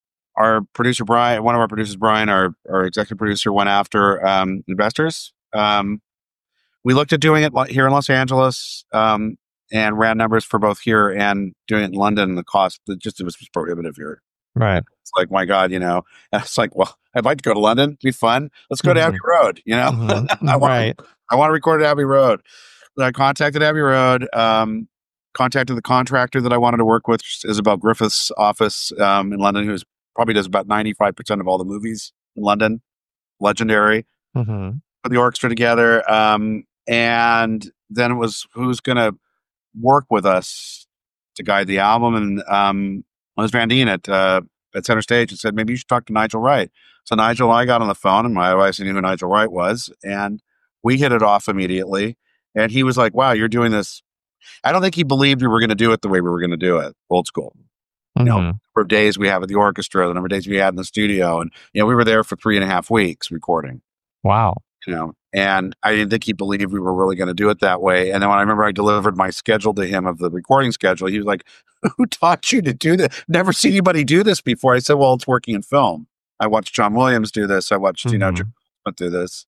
Speaker 2: our producer, Brian, one of our producers, Brian, our, our executive producer, went after um, investors. Um, we looked at doing it here in Los Angeles um, and ran numbers for both here and doing it in London. The cost, it just it was prohibitive here.
Speaker 1: Right.
Speaker 2: It's like, my God, you know, and it's like, well, I'd like to go to London. It'd be fun. Let's go mm-hmm. to Abbey Road, you know?
Speaker 1: Mm-hmm.
Speaker 2: I want,
Speaker 1: right.
Speaker 2: I want to record at Abbey Road. I contacted Abbey Road, um, contacted the contractor that I wanted to work with, Isabel Griffith's office um, in London, who's probably does about ninety-five percent of all the movies in London. Legendary.
Speaker 1: Mm-hmm.
Speaker 2: Put the orchestra together. Um, and then it was who's going to work with us to guide the album. And um, it was Van Dien at, uh, at Center Stage and said, maybe you should talk to Nigel Wright. So Nigel and I got on the phone, and my wife knew who Nigel Wright was. And we hit it off immediately. And he was like, wow, you're doing this. I don't think he believed we were going to do it the way we were going to do it, old school.
Speaker 1: Mm-hmm.
Speaker 2: You know, the number of days we have at the orchestra, the number of days we had in the studio. And, you know, we were there for three and a half weeks recording.
Speaker 1: Wow.
Speaker 2: You know, and I didn't think he believed we were really going to do it that way. And then when I remember I delivered my schedule to him of the recording schedule, he was like, who taught you to do this? Never seen anybody do this before. I said, well, it's working in film. I watched John Williams do this. I watched, mm-hmm. you know, Jim do this.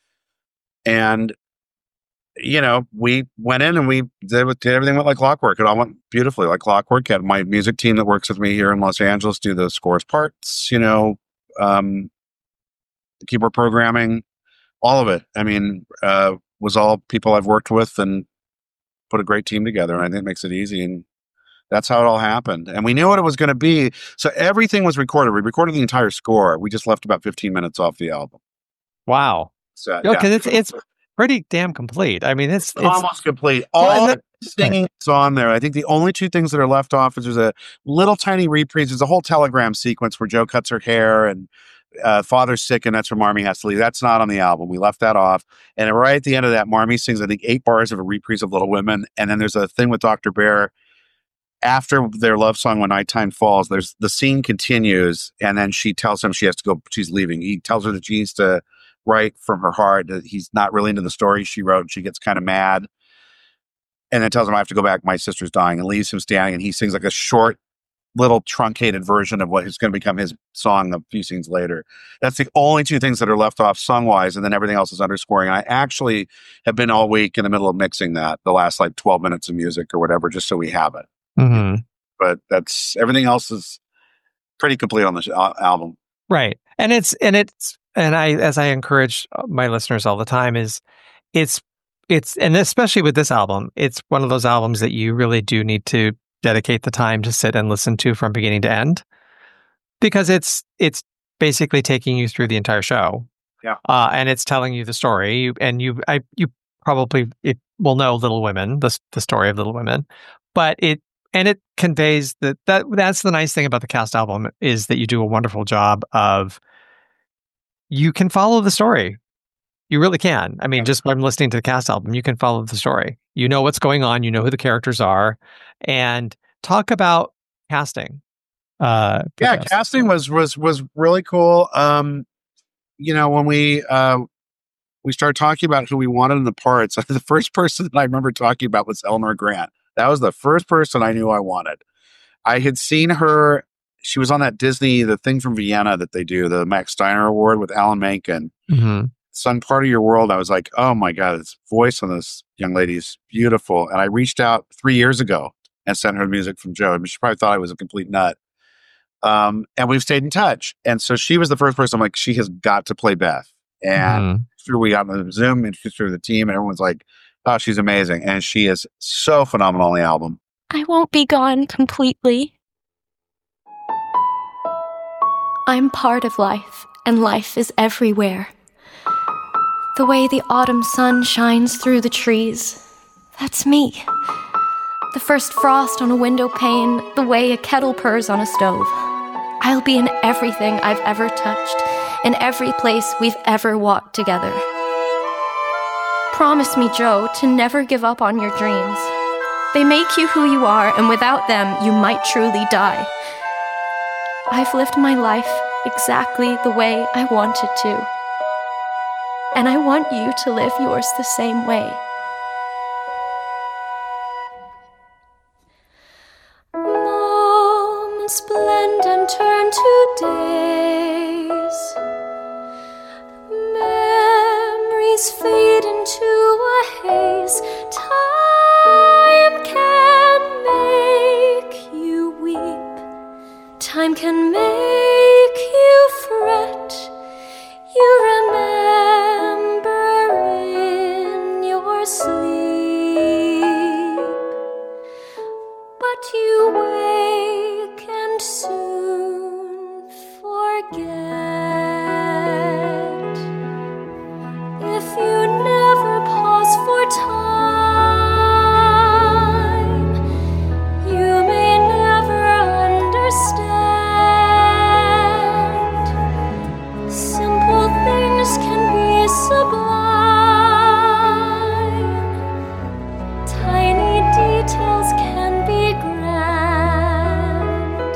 Speaker 2: And, you know, we went in and we did, did everything went like clockwork. It all went beautifully like clockwork. I had my music team that works with me here in Los Angeles do the scores parts, you know, um, the keyboard programming, all of it. I mean, uh, was all people I've worked with and put a great team together. And I think it makes it easy. And that's how it all happened. And we knew what it was going to be. So everything was recorded. We recorded the entire score. We just left about fifteen minutes off the album.
Speaker 1: Wow.
Speaker 2: So,
Speaker 1: okay, yeah. it's, it's pretty damn complete. I mean, it's, it's
Speaker 2: almost complete. All the singing is on there. I think the only two things that are left off is there's a little tiny reprise. There's a whole telegram sequence where Joe cuts her hair and uh, Father's sick, and that's where Marmee has to leave. That's not on the album. We left that off. And right at the end of that, Marmee sings, I think, eight bars of a reprise of Little Women. And then there's a thing with Doctor Bear. After their love song, When Nighttime Falls, there's the scene continues, and then she tells him she has to go, she's leaving. He tells her that she needs to write from her heart, that he's not really into the story she wrote. She gets kind of mad, and then tells him, I have to go back, my sister's dying, and leaves him standing, and he sings like a short, little truncated version of what is going to become his song a few scenes later. That's the only two things that are left off song-wise, and then everything else is underscoring. I actually have been all week in the middle of mixing that, the last like twelve minutes of music or whatever, just so we have it.
Speaker 1: Mm-hmm.
Speaker 2: But that's everything else is pretty complete on the sh- album.
Speaker 1: Right. And it's, and it's, and I, as I encourage my listeners all the time, is it's, it's, and especially with this album, it's one of those albums that you really do need to dedicate the time to sit and listen to from beginning to end, because it's, it's basically taking you through the entire show.
Speaker 2: Yeah.
Speaker 1: Uh, and it's telling you the story, and you, I, you probably it will know Little Women, the, the story of Little Women, but it, and it conveys that, that that's the nice thing about the cast album, is that you do a wonderful job of, you can follow the story. You really can. I mean, just by listening to the cast album, you can follow the story. You know what's going on. You know who the characters are. And talk about casting. Uh,
Speaker 2: yeah, casting was, was, was really cool. Um, you know, when we, uh, we started talking about who we wanted in the parts. The first person that I remember talking about was Eleanor Grant. That was the first person I knew I wanted. I had seen her. She was on that Disney, the thing from Vienna that they do, the Max Steiner Award with Alan Menken.
Speaker 1: Mm-hmm.
Speaker 2: Son, Part of Your World. I was like, oh my God, this voice on this young lady is beautiful. And I reached out three years ago and sent her music from Joe. I mean, she probably thought I was a complete nut. Um, and we've stayed in touch. And so she was the first person I'm like, she has got to play Beth. And
Speaker 1: mm-hmm.
Speaker 2: through we got on the Zoom, introduced her to the team, and everyone's like, oh, she's amazing. And she is so phenomenal on the album.
Speaker 6: I won't be gone completely. I'm part of life, and life is everywhere. The way the autumn sun shines through the trees, that's me. The first frost on a window pane, the way a kettle purrs on a stove. I'll be in everything I've ever touched, in every place we've ever walked together. Promise me, Joe, to never give up on your dreams. They make you who you are, and without them, you might truly die. I've lived my life exactly the way I wanted to. And I want you to live yours the same way. Moments blend and turn to days. Memories fade into a haze. Time can make you weep. Time can make you fret. You remember in your sleep, but you wake and soon forget. If you never pause for time, you may never understand. Simple things can be sublime. Tiny details can be grand.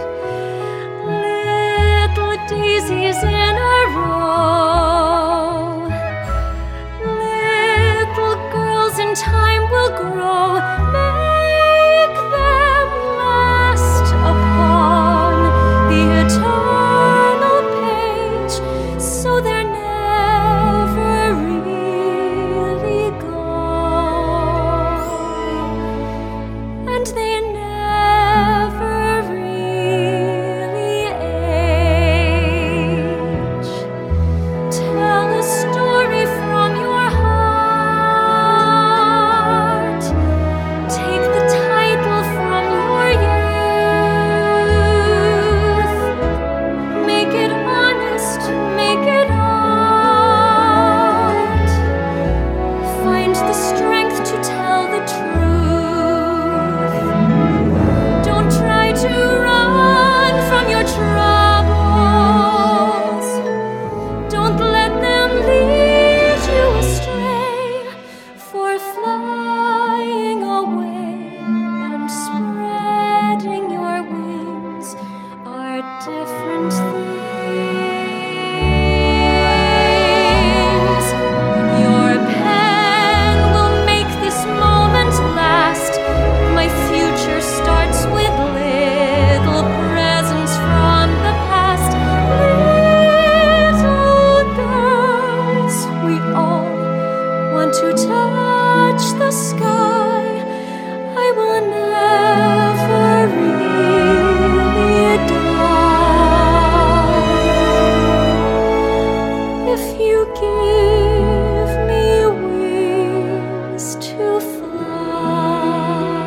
Speaker 6: Little daisies in a row. Little girls in time will grow. Make them last upon the eternal page, so they're never really gone, and they never really age. Tell a story from your heart. Take the title from your youth. Make it honest, make it art. Find the strength to tell the truth. Don't try to run from your troubles. Don't let them lead you astray, for flying away and spreading your wings are different things. Your pen will make this moment last. My future starts with little presents from the past. Little girls, we all want to touch the sky. I will never really die if you give me wings to fly.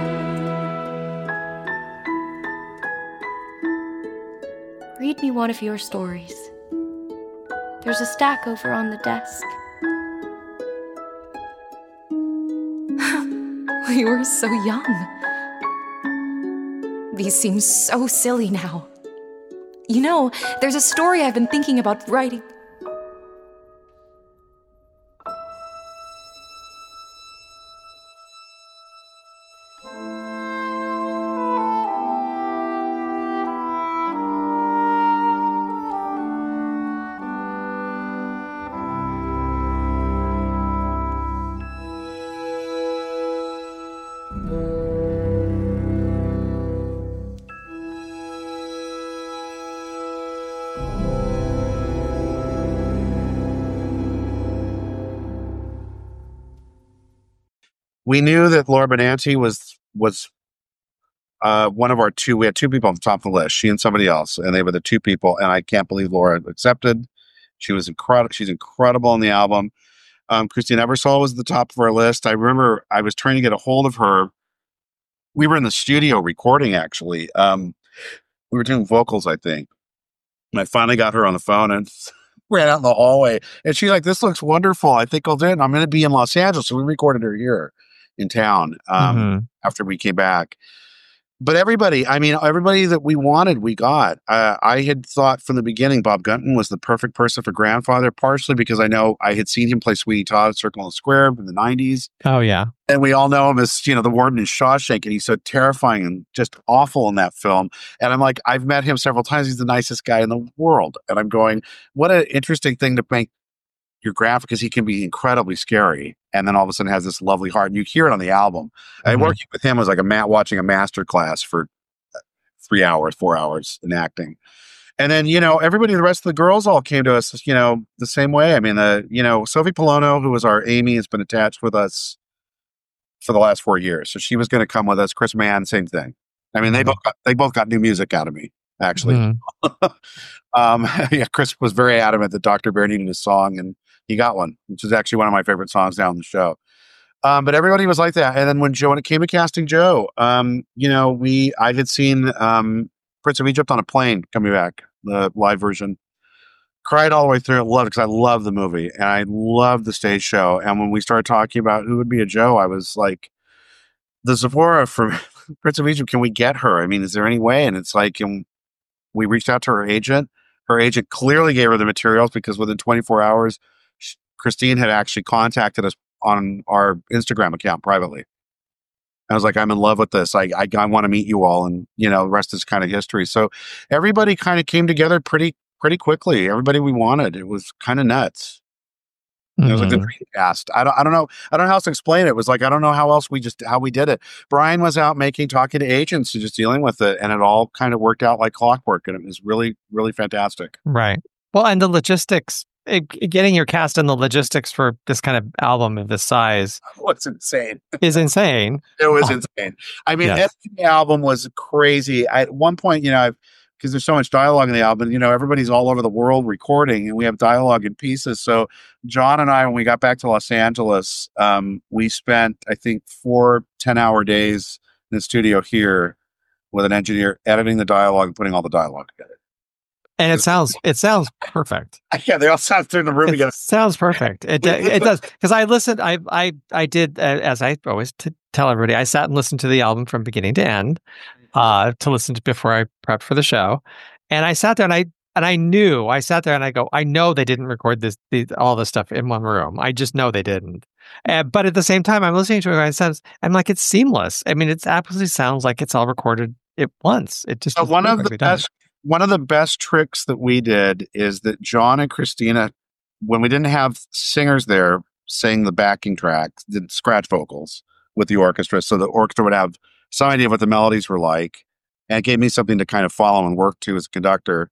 Speaker 6: Read me one of your stories. There's a stack over on the desk.
Speaker 5: We were so young. These seem so silly now. You know, there's a story I've been thinking about writing.
Speaker 2: we knew that Laura Benanti was was uh, one of our two. We had two people on the top of the list, she and somebody else, and they were the two people. And I can't believe Laura accepted. She was incredible. She's incredible on the album. Um, Christine Ebersole was at the top of our list. I remember I was trying to get a hold of her. We were in the studio recording, actually. Um, we were doing vocals, I think. And I finally got her on the phone and ran out in the hallway. And she's like, this looks wonderful. I think I'll do it. I'm going to be in Los Angeles. So we recorded her here in town um, mm-hmm. after we came back. But everybody, I mean, everybody that we wanted, we got. Uh, I had thought from the beginning Bob Gunton was the perfect person for Grandfather, partially because I know I had seen him play Sweeney Todd at Circle and Square in the nineties.
Speaker 1: Oh, yeah.
Speaker 2: And we all know him as, you know, the warden in Shawshank, and he's so terrifying and just awful in that film. And I'm like, I've met him several times. He's the nicest guy in the world. And I'm going, what an interesting thing to make your graphic, because he can be incredibly scary. And then all of a sudden has this lovely heart. And you hear it on the album. Mm-hmm. I working with him was like a mat watching a master class for three hours, four hours in acting. And then, you know, everybody, the rest of the girls all came to us, you know, the same way. I mean, the, you know, Sophie Polono, who was our Amy, has been attached with us for the last four years. So she was going to come with us. Chris Mann, same thing. I mean, they both got, they both got new music out of me, actually. Mm-hmm. um, yeah, Chris was very adamant that Doctor Bear needed a song, and he got one, which is actually one of my favorite songs down the show. Um, but everybody was like that. And then when Joe, when it came to casting Joe, um, you know, we, I had seen um, Prince of Egypt on a Plane coming back, the live version. Cried all the way through. Loved it because I love the movie and I love the stage show. And when we started talking about who would be a Joe, I was like, the Zipporah from Prince of Egypt, can we get her? I mean, is there any way? And it's like, and we reached out to her agent. Her agent clearly gave her the materials because within twenty-four hours, Christine had actually contacted us on our Instagram account privately. I was like, I'm in love with this. I I, I want to meet you all. And, you know, the rest is kind of history. So everybody kind of came together pretty, pretty quickly. Everybody we wanted. It was kind of nuts. Mm-hmm. It was like the dream cast. I don't, I don't know. I don't know how else to explain it. It was like, I don't know how else we just, how we did it. Brian was out making, talking to agents and just dealing with it. And it all kind of worked out like clockwork. And it was really, really fantastic.
Speaker 1: Right. Well, and the logistics, it, getting your cast and the logistics for this kind of album of this size
Speaker 2: was insane.
Speaker 1: Is insane.
Speaker 2: It was oh. insane. I mean, yes. The album was crazy. I, at one point, you know, I've, because there's so much dialogue in the album, you know, everybody's all over the world recording and we have dialogue in pieces. So John and I, when we got back to Los Angeles, um, we spent, I think, four ten hour days in the studio here with an engineer editing the dialogue and putting all the dialogue together.
Speaker 1: And it sounds, it sounds perfect.
Speaker 2: Yeah, they all sound in the room
Speaker 1: it
Speaker 2: together.
Speaker 1: Sounds perfect. It it does. Because I listened, I I I did, uh, as I always t- tell everybody, I sat and listened to the album from beginning to end. Uh, to listen to before I prepped for the show, and I sat there and I and I knew I sat there and I go, I know they didn't record this the, all this stuff in one room. I just know they didn't. Uh, but at the same time, I'm listening to it and I says, I'm like, it's seamless. I mean, it absolutely sounds like it's all recorded at once. It just
Speaker 2: uh, one of the best done. one of the best tricks that we did is that John and Christina, when we didn't have singers there, sang the backing tracks, did scratch vocals with the orchestra, so the orchestra would have some idea of what the melodies were like, and it gave me something to kind of follow and work to as a conductor.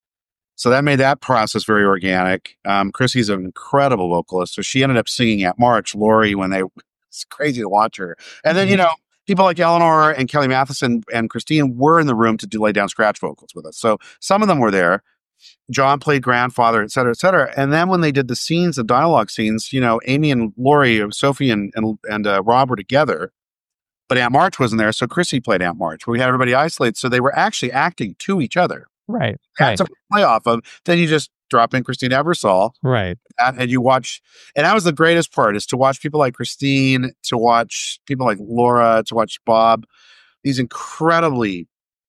Speaker 2: So that made that process very organic. Um, Chrissy's an incredible vocalist, so she ended up singing at March, Lori, when they, it's crazy to watch her. And then, you know, people like Eleanor and Kelly Matheson and Christine were in the room to do lay down scratch vocals with us. So some of them were there. John played grandfather, et cetera, et cetera. And then when they did the scenes, the dialogue scenes, you know, Amy and Lori, Sophie and, and, and uh, Rob were together. But Aunt March wasn't there, so Chrissy played Aunt March. We had everybody isolated, so they were actually acting to each other.
Speaker 1: Right.
Speaker 2: That's right. A play off of. Then you just drop in Christine Ebersole.
Speaker 1: Right.
Speaker 2: And, and you watch, and that was the greatest part, is to watch people like Christine, to watch people like Laura, to watch Bob, these incredibly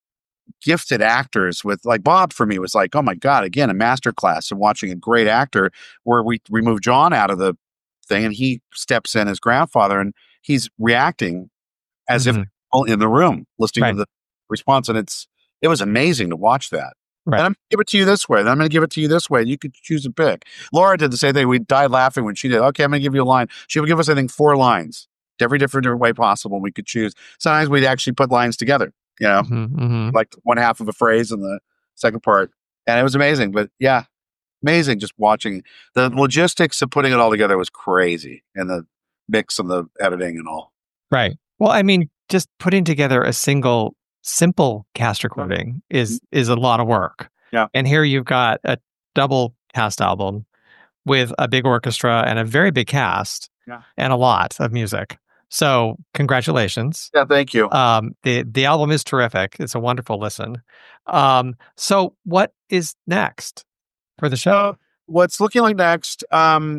Speaker 2: gifted actors with, like Bob for me was like, oh my God, again, a masterclass of watching a great actor, where we remove John out of the thing and he steps in as grandfather and he's reacting as mm-hmm. if in the room, listening right. to the response. And it's, it was amazing to watch that. Right. And I'm going to give it to you this way. Then I'm going to give it to you this way. You could choose a pick. Laura did the same thing. We died laughing when she did, okay, I'm going to give you a line. She would give us, I think, four lines, every different, different way possible. We could choose. Sometimes we'd actually put lines together, you know, mm-hmm, mm-hmm. like one half of a phrase and the second part. And it was amazing. But yeah, amazing just watching. The logistics of putting it all together was crazy. And the mix and the editing and all.
Speaker 1: Right. Well, I mean, just putting together a single simple cast recording is is a lot of work.
Speaker 2: Yeah.
Speaker 1: And here you've got a double cast album with a big orchestra and a very big cast
Speaker 2: yeah.
Speaker 1: and a lot of music. So congratulations.
Speaker 2: Yeah, thank you.
Speaker 1: Um, the the album is terrific. It's a wonderful listen. Um, so what is next for the show?
Speaker 2: Uh, what's looking like next um,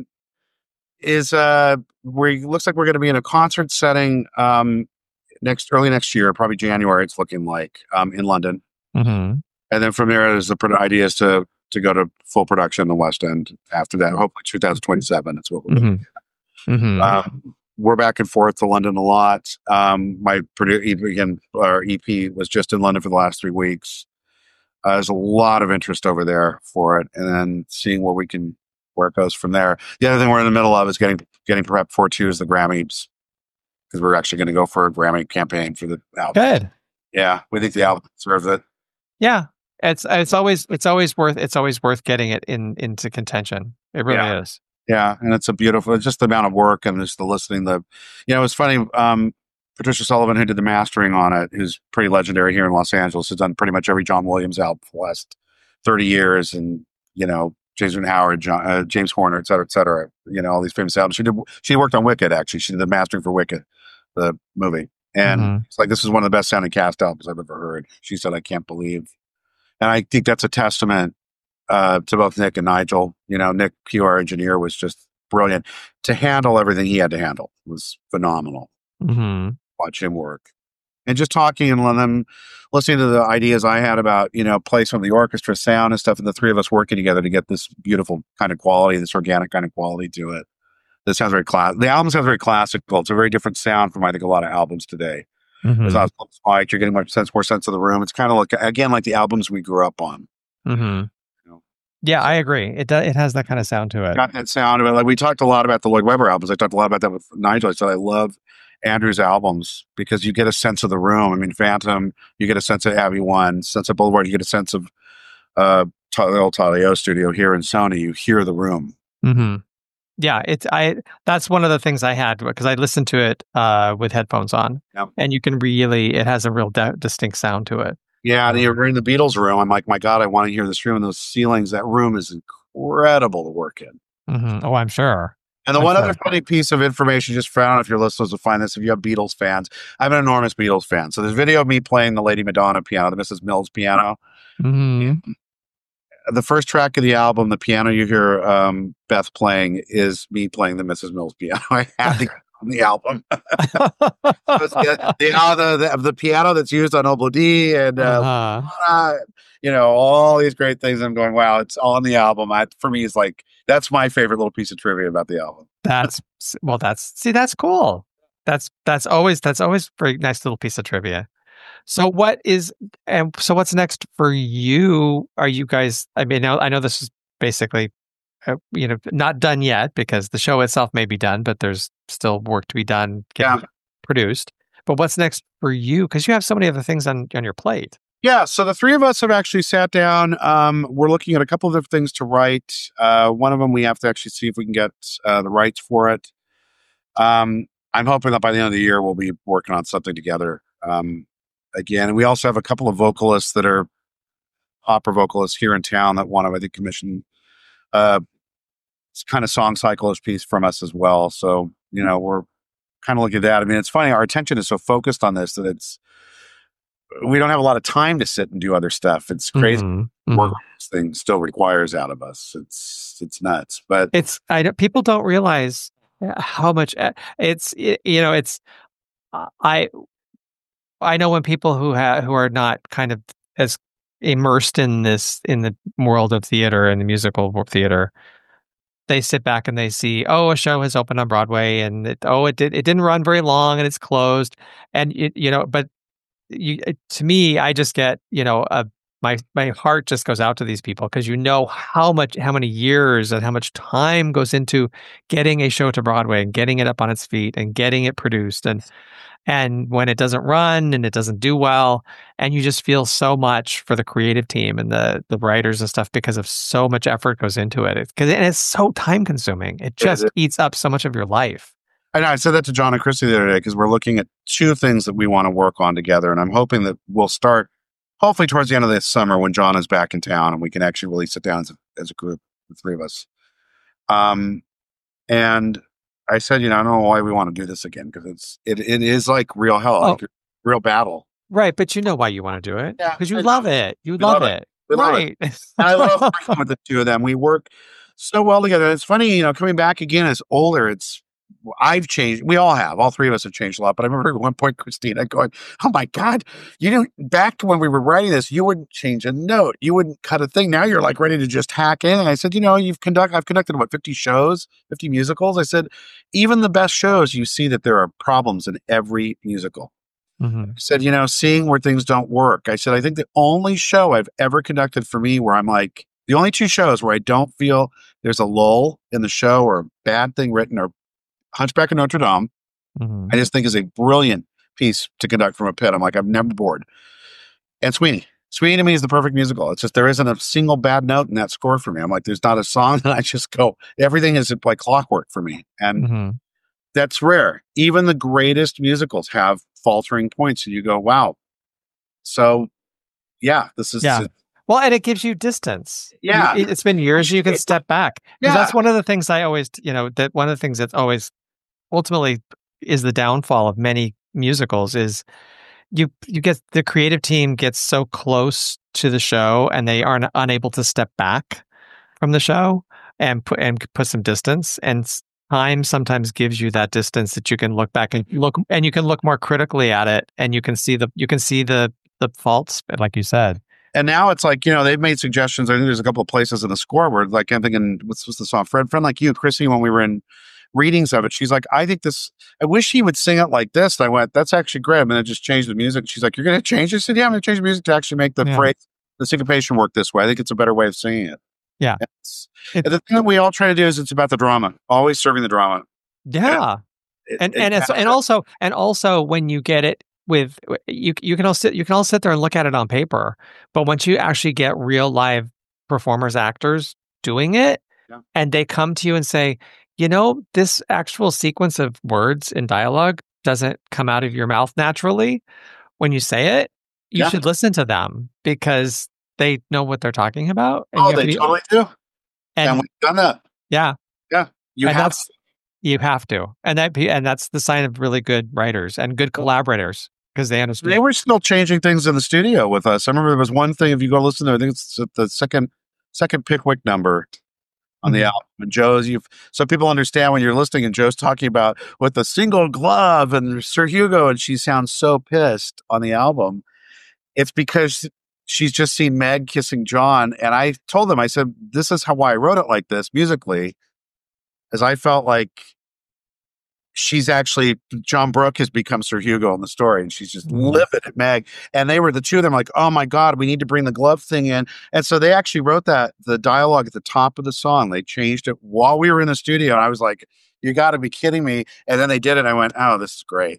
Speaker 2: is uh, we looks like we're going to be in a concert setting um, next early next year, probably January. It's looking like um, in London,
Speaker 1: mm-hmm.
Speaker 2: and then from there, there's the idea is to to go to full production in the West End after that. Hopefully, twenty twenty-seven. That's what we're doing.
Speaker 1: Mm-hmm. Mm-hmm.
Speaker 2: Um, we're back and forth to London a lot. Um, my produ- again, our E P was just in London for the last three weeks. Uh, there's a lot of interest over there for it, and then seeing what we can, where it goes from there. The other thing we're in the middle of is getting getting prepped for too is the Grammys, because we're actually going to go for a Grammy campaign for the album.
Speaker 1: Good.
Speaker 2: Yeah, we think the album deserves it.
Speaker 1: Yeah, it's it's always it's always worth it's always worth getting it in into contention. It really
Speaker 2: yeah.
Speaker 1: is.
Speaker 2: Yeah, and it's a beautiful, it's just the amount of work and just the listening. The, you know, it's funny. Um, Patricia Sullivan, who did the mastering on it, who's pretty legendary here in Los Angeles, has done pretty much every John Williams album for the last thirty years, and you know, James Howard, John, uh, James Horner, et cetera, et cetera. You know, all these famous albums. She did. She worked on Wicked. Actually, she did the mastering for Wicked, the movie, and
Speaker 1: Mm-hmm.
Speaker 2: it's like this is one of the best sounding cast albums I've ever heard. She said, "I can't believe," and I think that's a testament uh, to both Nick and Nigel. You know, Nick Q, our engineer, was just brilliant to handle everything he had to handle. It was phenomenal.
Speaker 1: Mm-hmm.
Speaker 2: Watch him work, and just talking and them listening to the ideas I had about, you know, placement of the orchestra, sound and stuff, and the three of us working together to get this beautiful kind of quality, this organic kind of quality to it. This sounds very class. The album sounds very classical. It's a very different sound from I think a lot of albums today.
Speaker 1: Mm-hmm.
Speaker 2: It's not spiked. You're getting much sense, more sense of the room. It's kind of like again like the albums we grew up on.
Speaker 1: Mm-hmm. Yeah, I agree. It does, it has that kind of sound to it.
Speaker 2: Got that sound of it. Like we talked a lot about the Lloyd Webber albums. I talked a lot about that with Nigel. I said I love Andrew's albums because you get a sense of the room. I mean, Phantom, you get a sense of Abbey One, sense of Boulevard. You get a sense of uh, the old Talio studio here in Sony. You hear the room.
Speaker 1: Mm-hmm. Yeah, it's I. That's one of the things I had because I listened to it uh, with headphones on,
Speaker 2: yep.
Speaker 1: and you can really. It has a real de- distinct sound to it.
Speaker 2: Yeah, and you're in the Beatles room. I'm like, my God, I want to hear this room and those ceilings. That room is incredible to work in.
Speaker 1: Mm-hmm. Oh, I'm sure.
Speaker 2: And the
Speaker 1: I'm
Speaker 2: one
Speaker 1: sure.
Speaker 2: other funny piece of information, just for I don't know if your listeners will find this, if you have Beatles fans, I'm an enormous Beatles fan. So there's video of me playing the Lady Madonna piano, the Missus Mills piano.
Speaker 1: Mm-hmm.
Speaker 2: The first track of the album, the piano you hear um, Beth playing is me playing the Missus Mills piano. I had the on the album. the, the, uh, the, the piano that's used on Obladi and uh,
Speaker 1: uh-huh.
Speaker 2: uh, you know, all these great things. I'm going, wow, it's all on the album. I, for me, it's like that's my favorite little piece of trivia about the album.
Speaker 1: That's well, that's see, that's cool. That's that's always that's always a very nice little piece of trivia. So what is and so what's next for you? Are you guys? I mean, I know this is basically. Uh, you know, not done yet because the show itself may be done, but there's still work to be done getting
Speaker 2: yeah.
Speaker 1: produced. But what's next for you? Because you have so many other things on, on your plate.
Speaker 2: Yeah, so the three of us have actually sat down. Um, we're looking at a couple of different things to write. Uh, one of them we have to actually see if we can get uh, the rights for it. Um, I'm hoping that by the end of the year we'll be working on something together um, again. And we also have a couple of vocalists that are opera vocalists here in town that want to, I think, commission uh, it's kind of song cyclish piece from us as well. So, you know, we're kind of looking at that. I mean, it's funny. Our attention is so focused on this that it's, we don't have a lot of time to sit and do other stuff. It's crazy.
Speaker 1: Mm-hmm.
Speaker 2: Work this thing still requires out of us. It's, it's nuts, but
Speaker 1: it's, I don't, people don't realize how much it's, it, you know, it's, I, I know when people who have, who are not kind of as immersed in this, in the world of theater and the musical theater, they sit back and they see, oh, a show has opened on Broadway, and it, oh, it did, it didn't run very long, and it's closed, and it, you know, but you, to me, I just get, you know, a, my my heart just goes out to these people because you know how much, how many years and how much time goes into getting a show to Broadway and getting it up on its feet and getting it produced, and and when it doesn't run and it doesn't do well, and you just feel so much for the creative team and the the writers and stuff because of so much effort goes into it. Because it, it's so time consuming. It just
Speaker 2: it
Speaker 1: eats up so much of your life.
Speaker 2: I know. I said that to John and Christy the other day because we're looking at two things that we want to work on together, and I'm hoping that we'll start hopefully towards the end of this summer when John is back in town and we can actually really sit down as a, as a group, the three of us. Um, and I said, you know, I don't know why we want to do this again because it's it it is like real hell,
Speaker 1: Oh.
Speaker 2: like real battle.
Speaker 1: Right, but you know why you want to do it.
Speaker 2: Yeah,
Speaker 1: Because you
Speaker 2: I
Speaker 1: love
Speaker 2: know.
Speaker 1: it. You
Speaker 2: We
Speaker 1: love,
Speaker 2: love
Speaker 1: it.
Speaker 2: it. We love
Speaker 1: right.
Speaker 2: And I love working with the two of them. We work so well together. It's funny, you know, coming back again as older, it's I've changed. We all have. All three of us have changed a lot. But I remember at one point, Christina going, "Oh my God, you know, back to when we were writing this, you wouldn't change a note. You wouldn't cut a thing. Now you're like ready to just hack in." And I said, "You know, you've conduct. I've conducted what fifty shows, fifty musicals." I said, even the best shows, you see that there are problems in every musical.
Speaker 1: Mhm.
Speaker 2: I said, you know, seeing where things don't work. I said, I think the only show I've ever conducted for me where I'm like, the only two shows where I don't feel there's a lull in the show or a bad thing written are Hunchback of Notre Dame.
Speaker 1: Mhm.
Speaker 2: I just think is a brilliant piece to conduct from a pit. I'm like, I've never bored. And Sweeney. Sweeney to me is the perfect musical. It's just, there isn't a single bad note in that score for me. I'm like, there's not a song that I just go, everything is like clockwork for me. And
Speaker 1: Mhm.
Speaker 2: that's rare. Even the greatest musicals have faltering points and you go, wow. So yeah, this is,
Speaker 1: Yeah. Well, and it gives you distance. You-
Speaker 2: Yeah.
Speaker 1: it- It's been years you can step back. 'Cause
Speaker 2: Yeah.
Speaker 1: that's one of the things I always, you know, that one of the things that's always ultimately is the downfall of many musicals is you you get the creative team gets so close to the show and they aren't unable to step back from the show and put and put some distance, and s- time sometimes gives you that distance that you can look back and look and you can look more critically at it and you can see the you can see the the faults, like you said.
Speaker 2: And now it's like, you know, they've made suggestions. I think there's a couple of places in the score where, like, I'm thinking, what's, what's the song? Friend, Friend Like You, Chrissy, when we were in readings of it, she's like, I think this, I wish he would sing it like this. And I went, that's actually great. And then I just changed the music. She's like, you're going to change it? I said, yeah, I'm going to change the music to actually make the
Speaker 1: Yeah.
Speaker 2: phrase, the syncopation work this way. I think it's a better way of singing it.
Speaker 1: Yeah.
Speaker 2: It's,
Speaker 1: It-
Speaker 2: and the thing that we all try to do is it's about the drama, always serving the drama.
Speaker 1: Yeah.
Speaker 2: It-
Speaker 1: and
Speaker 2: it-
Speaker 1: and it's, and also and also when you get it with you you can all sit you can all sit there and look at it on paper, but once you actually get real live performers, actors doing it,
Speaker 2: Yeah.
Speaker 1: and they come to you and say, you know, this actual sequence of words in dialogue doesn't come out of your mouth naturally when you say it, you
Speaker 2: Yeah.
Speaker 1: should listen to them because they know what they're talking about. And
Speaker 2: oh,
Speaker 1: you have
Speaker 2: they
Speaker 1: to be-
Speaker 2: totally do. And,
Speaker 1: and
Speaker 2: we've done that.
Speaker 1: yeah,
Speaker 2: You
Speaker 1: and
Speaker 2: have
Speaker 1: that's you have to, and that and that's the sign of really good writers and good collaborators because they understand.
Speaker 2: They were still changing things in the studio with us. I remember there was one thing, if you go listen to it, I think it's the second second Pickwick number on the
Speaker 1: Mhm.
Speaker 2: album. And Joe's, you've so people understand when you're listening and Joe's talking about with the single glove and Sir Hugo, and she sounds so pissed on the album. It's because she's just seen Meg kissing John. And I told them, I said, this is how I wrote it like this musically, as I felt like she's actually, John Brooke has become Sir Hugo in the story, and she's just
Speaker 1: Mhm.
Speaker 2: livid at Meg. And they were the two of them like, oh my God, we need to bring the glove thing in. And so they actually wrote that, the dialogue at the top of the song. They changed it while we were in the studio. And I was like, you got to be kidding me. And then they did it. And I went, oh, this is great.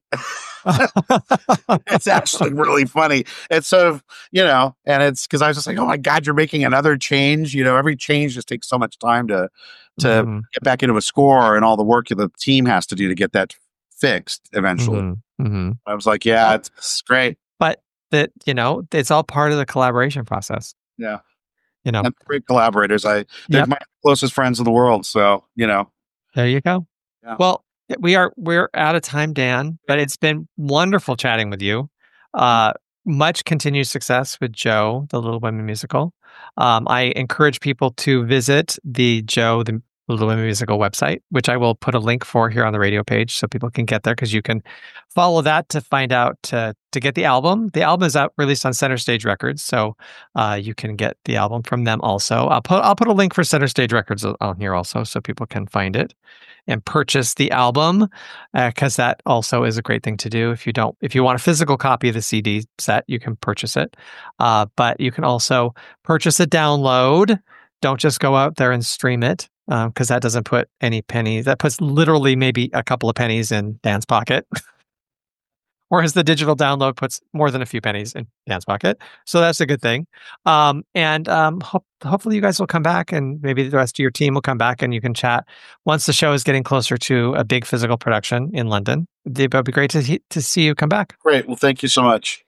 Speaker 2: It's actually really funny. It's so, you know, and it's because I was just like, oh my God, you're making another change. You know, every change just takes so much time to to
Speaker 1: Mhm.
Speaker 2: get back into a score and all the work the team has to do to get that fixed eventually.
Speaker 1: Mhm. Mhm.
Speaker 2: I was like, yeah, it's, it's great.
Speaker 1: But that you know, it's all part of the collaboration process.
Speaker 2: Yeah.
Speaker 1: You know,
Speaker 2: And great collaborators. I, they're
Speaker 1: Yep.
Speaker 2: my closest friends in the world. So, you know,
Speaker 1: there you go.
Speaker 2: Yeah.
Speaker 1: Well, we are we're out of time, Dan, but it's been wonderful chatting with you. Uh, much continued success with Joe, the Little Women musical. Um, I encourage people to visit the Joe, the Little Women musical website, which I will put a link for here on the radio page so people can get there because you can follow that to find out to, to get the album. The album is out released on Center Stage Records, so uh, you can get the album from them also. I'll put I'll put a link for Center Stage Records on here also so people can find it and purchase the album because that also is a great thing to do. If you don't, if you want a physical copy of the C D set, you can purchase it. Uh, but you can also purchase a download. Don't just go out there and stream it because um, that doesn't put any pennies. That puts literally maybe a couple of pennies in Dan's pocket. whereas the digital download puts more than a few pennies in Dan's pocket. So that's a good thing. Um, and um, ho- hopefully you guys will come back, and maybe the rest of your team will come back and you can chat once the show is getting closer to a big physical production in London. It would be great to, he- to see you come back.
Speaker 2: Great. Well, thank you so much.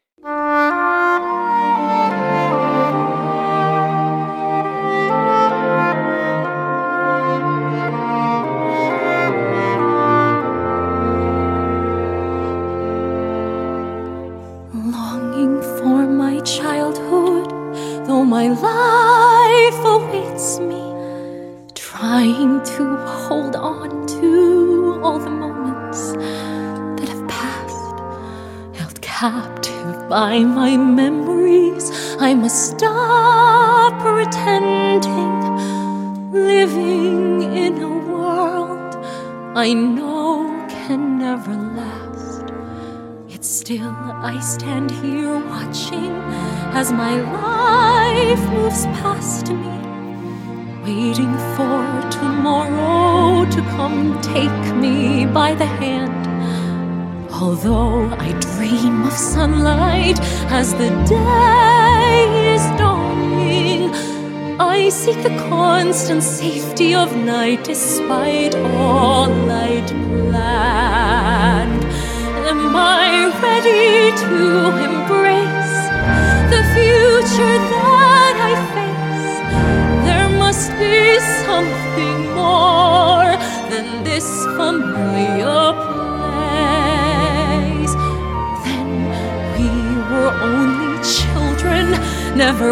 Speaker 3: Longing for my childhood, though my life awaits me, trying to hold on to all the moments that have passed, held captive by my memories. I must stop pretending, living in a world I know can never last. Yet still I stand here watching as my life moves past me, waiting for tomorrow to come take me by the hand. Although I dream of sunlight as the day is dawning, I seek the constant safety of night despite all I'd planned. Am I ready to embrace the future that I face? There must be something more than this familiar place. Then we were only children, never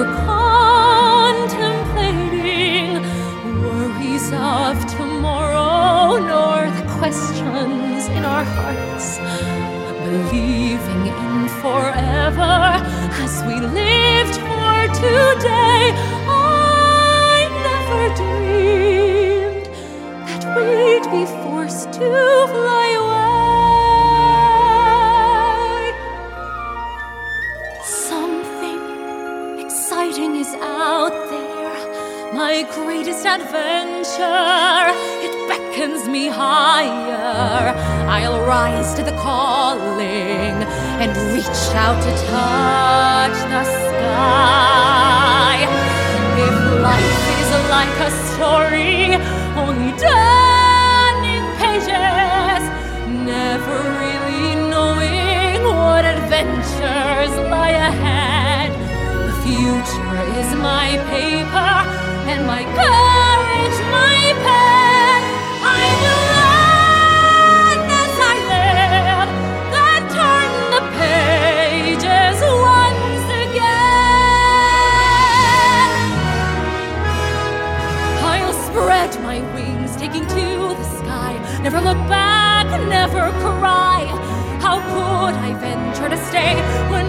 Speaker 3: contemplating worries of tomorrow, nor the questions in our hearts. Believing in forever as we lived for today. I never dreamed that we'd be forced to fly away. Something exciting is out there, my greatest adventure. It beckons me higher. I'll rise to the calling and reach out to touch the sky. If life is like a story, only turning pages, never really knowing what adventures lie ahead. The future is my paper and my courage my pen. I will learn as I live, then turn the pages once again. I'll spread my wings, taking to the sky. Never look back, never cry. How could I venture to stay when